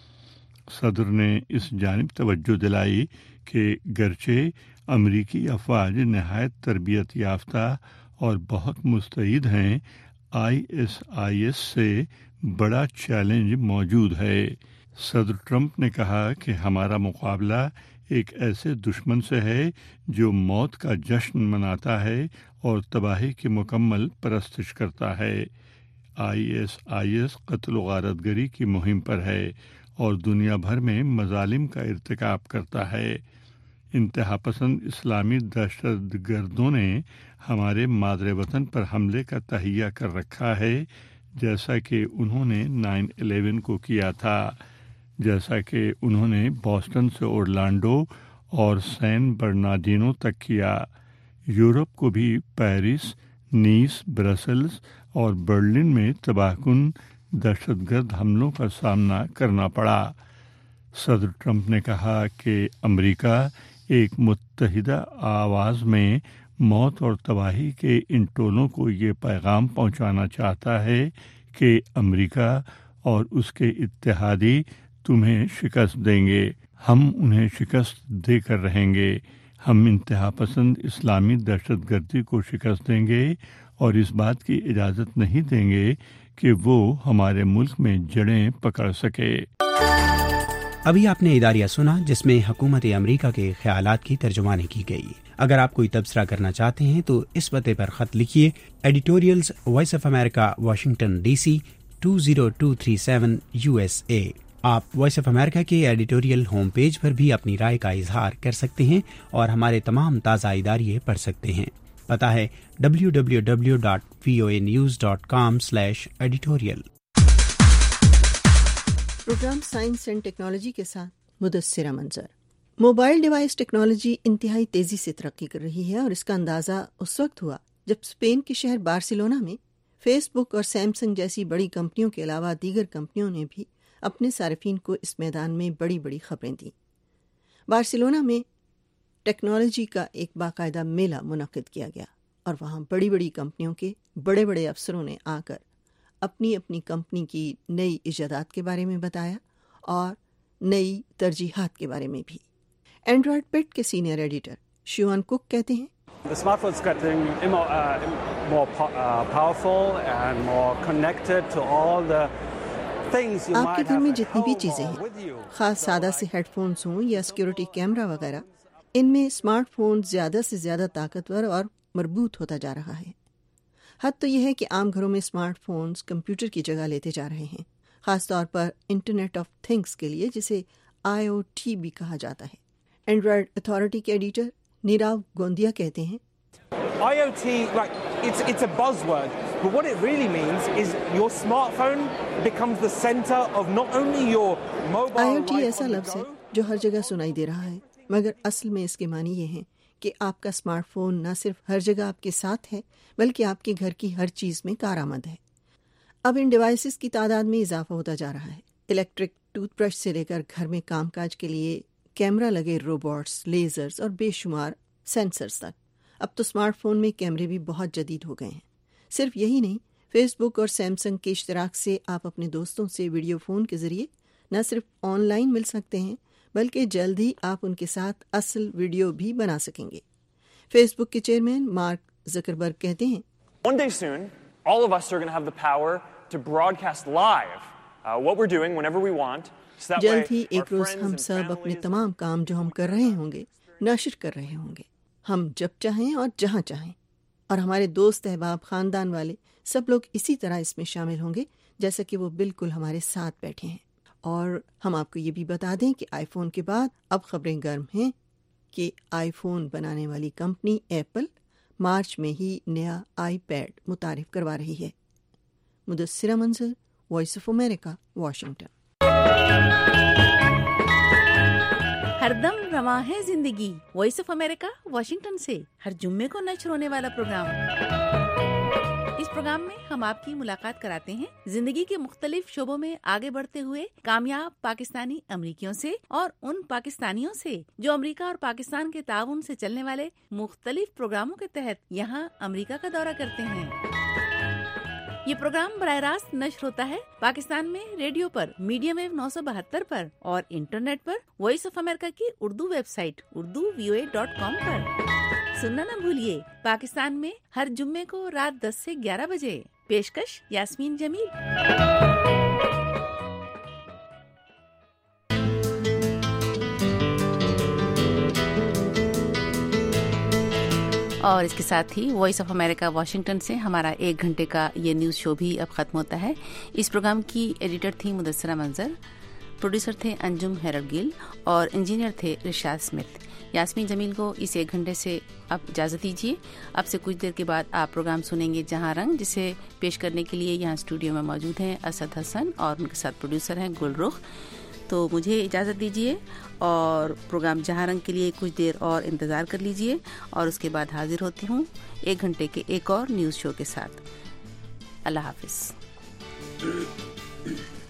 صدر نے اس جانب توجہ دلائی کہ گرچہ امریکی افواج نہایت تربیت یافتہ اور بہت مستعد ہیں، آئی ایس آئی ایس سے بڑا چیلنج موجود ہے۔ صدر ٹرمپ نے کہا کہ ہمارا مقابلہ ایک ایسے دشمن سے ہے جو موت کا جشن مناتا ہے اور تباہی کی مکمل پرستش کرتا ہے۔ آئی ایس آئی ایس قتل و غارت گری کی مہم پر ہے اور دنیا بھر میں مظالم کا ارتکاب کرتا ہے۔ انتہا پسند اسلامی دہشت گردوں نے ہمارے مادر وطن پر حملے کا تہیہ کر رکھا ہے، جیسا کہ انہوں نے نائن الیون کو کیا تھا، جیسا کہ انہوں نے بوسٹن سے اورلانڈو اور سین برنارڈینو تک کیا۔ यूरोप को भी पेरिस, नीस, ब्रसल्स और बर्लिन में तबाहकुन दहशतगर्द हमलों का सामना करना पड़ा। सदर ट्रंप ने कहा कि अमेरिका एक मुत्तहिदा आवाज़ में मौत और तबाही के इन टोलों को ये पैगाम पहुंचाना चाहता है कि अमेरिका और उसके इत्तेहादी तुम्हें शिकस्त देंगे, हम उन्हें शिकस्त देकर रहेंगे, हम इंतहा पसंद इस्लामी दहशतगर्दी को शिकस्त देंगे और इस बात की इजाज़त नहीं देंगे कि वो हमारे मुल्क में जड़ें पकड़ सके। अभी आपने इदारिया सुना जिसमें हुकूमत अमरीका के ख्यालात की तर्जुमानी की गई। अगर आप कोई तबसरा करना चाहते हैं तो इस पते पर खत लिखिए, editorials, Voice of America, Washington DC two zero two three seven USA. आप वॉइस ऑफ अमेरिका के एडिटोरियल होम पेज पर भी अपनी राय का इजहार कर सकते हैं और हमारे तमाम ताज़ा इदारिये पढ़ सकते हैं। पता है W W W dot V O A news dot com slash editorial. Program science and technology के साथ मुदस्सिरा मंजर। मोबाइल डिवाइस टेक्नोलॉजी इंतहाई तेज़ी से तरक्की कर रही है और इसका अंदाज़ा उस वक्त हुआ जब स्पेन के शहर बार्सिलोना में फेसबुक और सैमसंग जैसी बड़ी कंपनियों के अलावा दीगर कंपनियों ने भी अपने सार्फिन को इस मैदान में बड़ी बड़ी खबरें दी। बार्सिलोना में टेक्नोलॉजी का एक बाकायदा मेला मुनक्किद किया गया और वहाँ बड़ी बड़ी कंपनियों के बड़े बड़े अफसरों ने आकर अपनी अपनी कंपनी की नई इजादात के बारे में बताया और नई तरजीहात के बारे में भी। एंड्रॉयड पेट के सीनियर एडिटर शिवान कुक कहते हैं, The smartphone's getting more, uh, more po- uh, powerful and more connected to all the things you might have. आपके घर में जितनी भी चीजें हैं, खास सादा से हेडफोन्स हों या सिक्योरिटी कैमरा वगैरह, इनमें स्मार्टफोन ज्यादा से ज्यादा ताकतवर और मरबूत होता जा रहा है। हद तो यह है कि आम घरों में स्मार्टफोन्स कंप्यूटर की जगह लेते जा रहे हैं, खास तौर पर इंटरनेट ऑफ थिंग्स के लिए, जिसे आई ओ टी भी कहा जाता है। एंड्रॉयड अथॉरिटी के एडिटर नीरव गोंदिया कहते हैं, I O T, like, it's, it's a buzzword, but what it really means is your smartphone becomes the center of not only your mobile I O T life ऐसा on the लफ्ज़ है go, जो हर जगह सुनाई दे रहा है, मगर असल में इसके मानी ये हैं कि आपका स्मार्टफोन न सिर्फ हर जगह आपके साथ है, बल्कि आपके घर की हर चीज़ में कारआमद है। अब इन डिवाइसेस की तादाद में इजाफा होता जा रहा है। इलेक्ट्रिक टूथब्रश से लेकर घर में कामकाज के लिए कैमरा लगे रोबोट्स, लेजर्स और बेशुमार सेंसर्स तक। अब तो स्मार्टफोन में कैमरे भी बहुत जदीद हो गए हैं। सिर्फ यही नहीं, फेसबुक और सैमसंग के इश्तराक से आप अपने दोस्तों से वीडियो फ़ोन के ज़रिए न सिर्फ ऑनलाइन मिल सकते हैं, बल्कि जल्द ही आप उनके साथ असल वीडियो भी बना सकेंगे। फेसबुक के चेयरमैन मार्क ज़करबर्ग कहते हैं, one day soon, all of us are going to have the power to broadcast live uh, what we're doing whenever we want. So that जल्द way ही our एक रोज़ friends हम and सब अपने families तमाम काम जो हम कर रहे होंगे नशर कर रहे होंगे, हम जब चाहें और जहां चाहें, और हमारे दोस्त, अहबाब, ख़ानदान वाले सब लोग इसी तरह इसमें शामिल होंगे जैसा कि वो बिल्कुल हमारे साथ बैठे हैं। और हम आपको ये भी बता दें कि आईफोन के बाद अब खबरें गर्म हैं कि आईफोन बनाने वाली कंपनी एप्पल मार्च में ही नया आईपैड मुतारिफ करवा रही है। मुदस्सिरा मंजर, वॉइस ऑफ अमेरिका, वाशिंगटन। हरदम रवा है जिंदगी, वॉइस ऑफ अमेरिका वाशिंगटन से हर जुम्मे को नशर होने वाला प्रोग्राम। इस प्रोग्राम में हम आपकी मुलाकात कराते हैं जिंदगी के मुख्तलिफ शोबों में आगे बढ़ते हुए कामयाब पाकिस्तानी अमरीकियों से और उन पाकिस्तानियों से जो अमरीका और पाकिस्तान के ताउन से चलने वाले मुख्तलिफ प्रोग्रामों के तहत यहाँ अमरीका का दौरा करते हैं। ये प्रोग्राम बराह रास्त नश्र होता है पाकिस्तान में रेडियो पर मीडियम वेव नौ सौ बहत्तर पर और इंटरनेट पर वॉइस ऑफ अमेरिका की Urdu website Urdu V O A dot com पर। सुनना न भूलिए, पाकिस्तान में हर जुम्मे को रात दस से ग्यारह बजे। पेशकश यास्मीन जमील। और इसके साथ ही वॉइस ऑफ अमेरिका वाशिंगटन से हमारा एक घंटे का ये न्यूज़ शो भी अब ख़त्म होता है। इस प्रोग्राम की एडिटर थी मुदस्सिरा मंजर, प्रोड्यूसर थे अंजुम हेरल गिल और इंजीनियर थे रिशाद स्मिथ। यास्मीन जमील को इस एक घंटे से अब इजाज़त दीजिए। अब से कुछ देर के बाद आप प्रोग्राम सुनेंगे जहां रंग, जिसे पेश करने के लिए यहाँ स्टूडियो में मौजूद हैं असद हसन और उनके साथ प्रोड्यूसर हैं गुलरुख। تو مجھے اجازت دیجیے اور پروگرام جہاں رنگ کے لیے کچھ دیر اور انتظار کر لیجیے، اور اس کے بعد حاضر ہوتی ہوں ایک گھنٹے کے ایک اور نیوز شو کے ساتھ۔ اللہ حافظ۔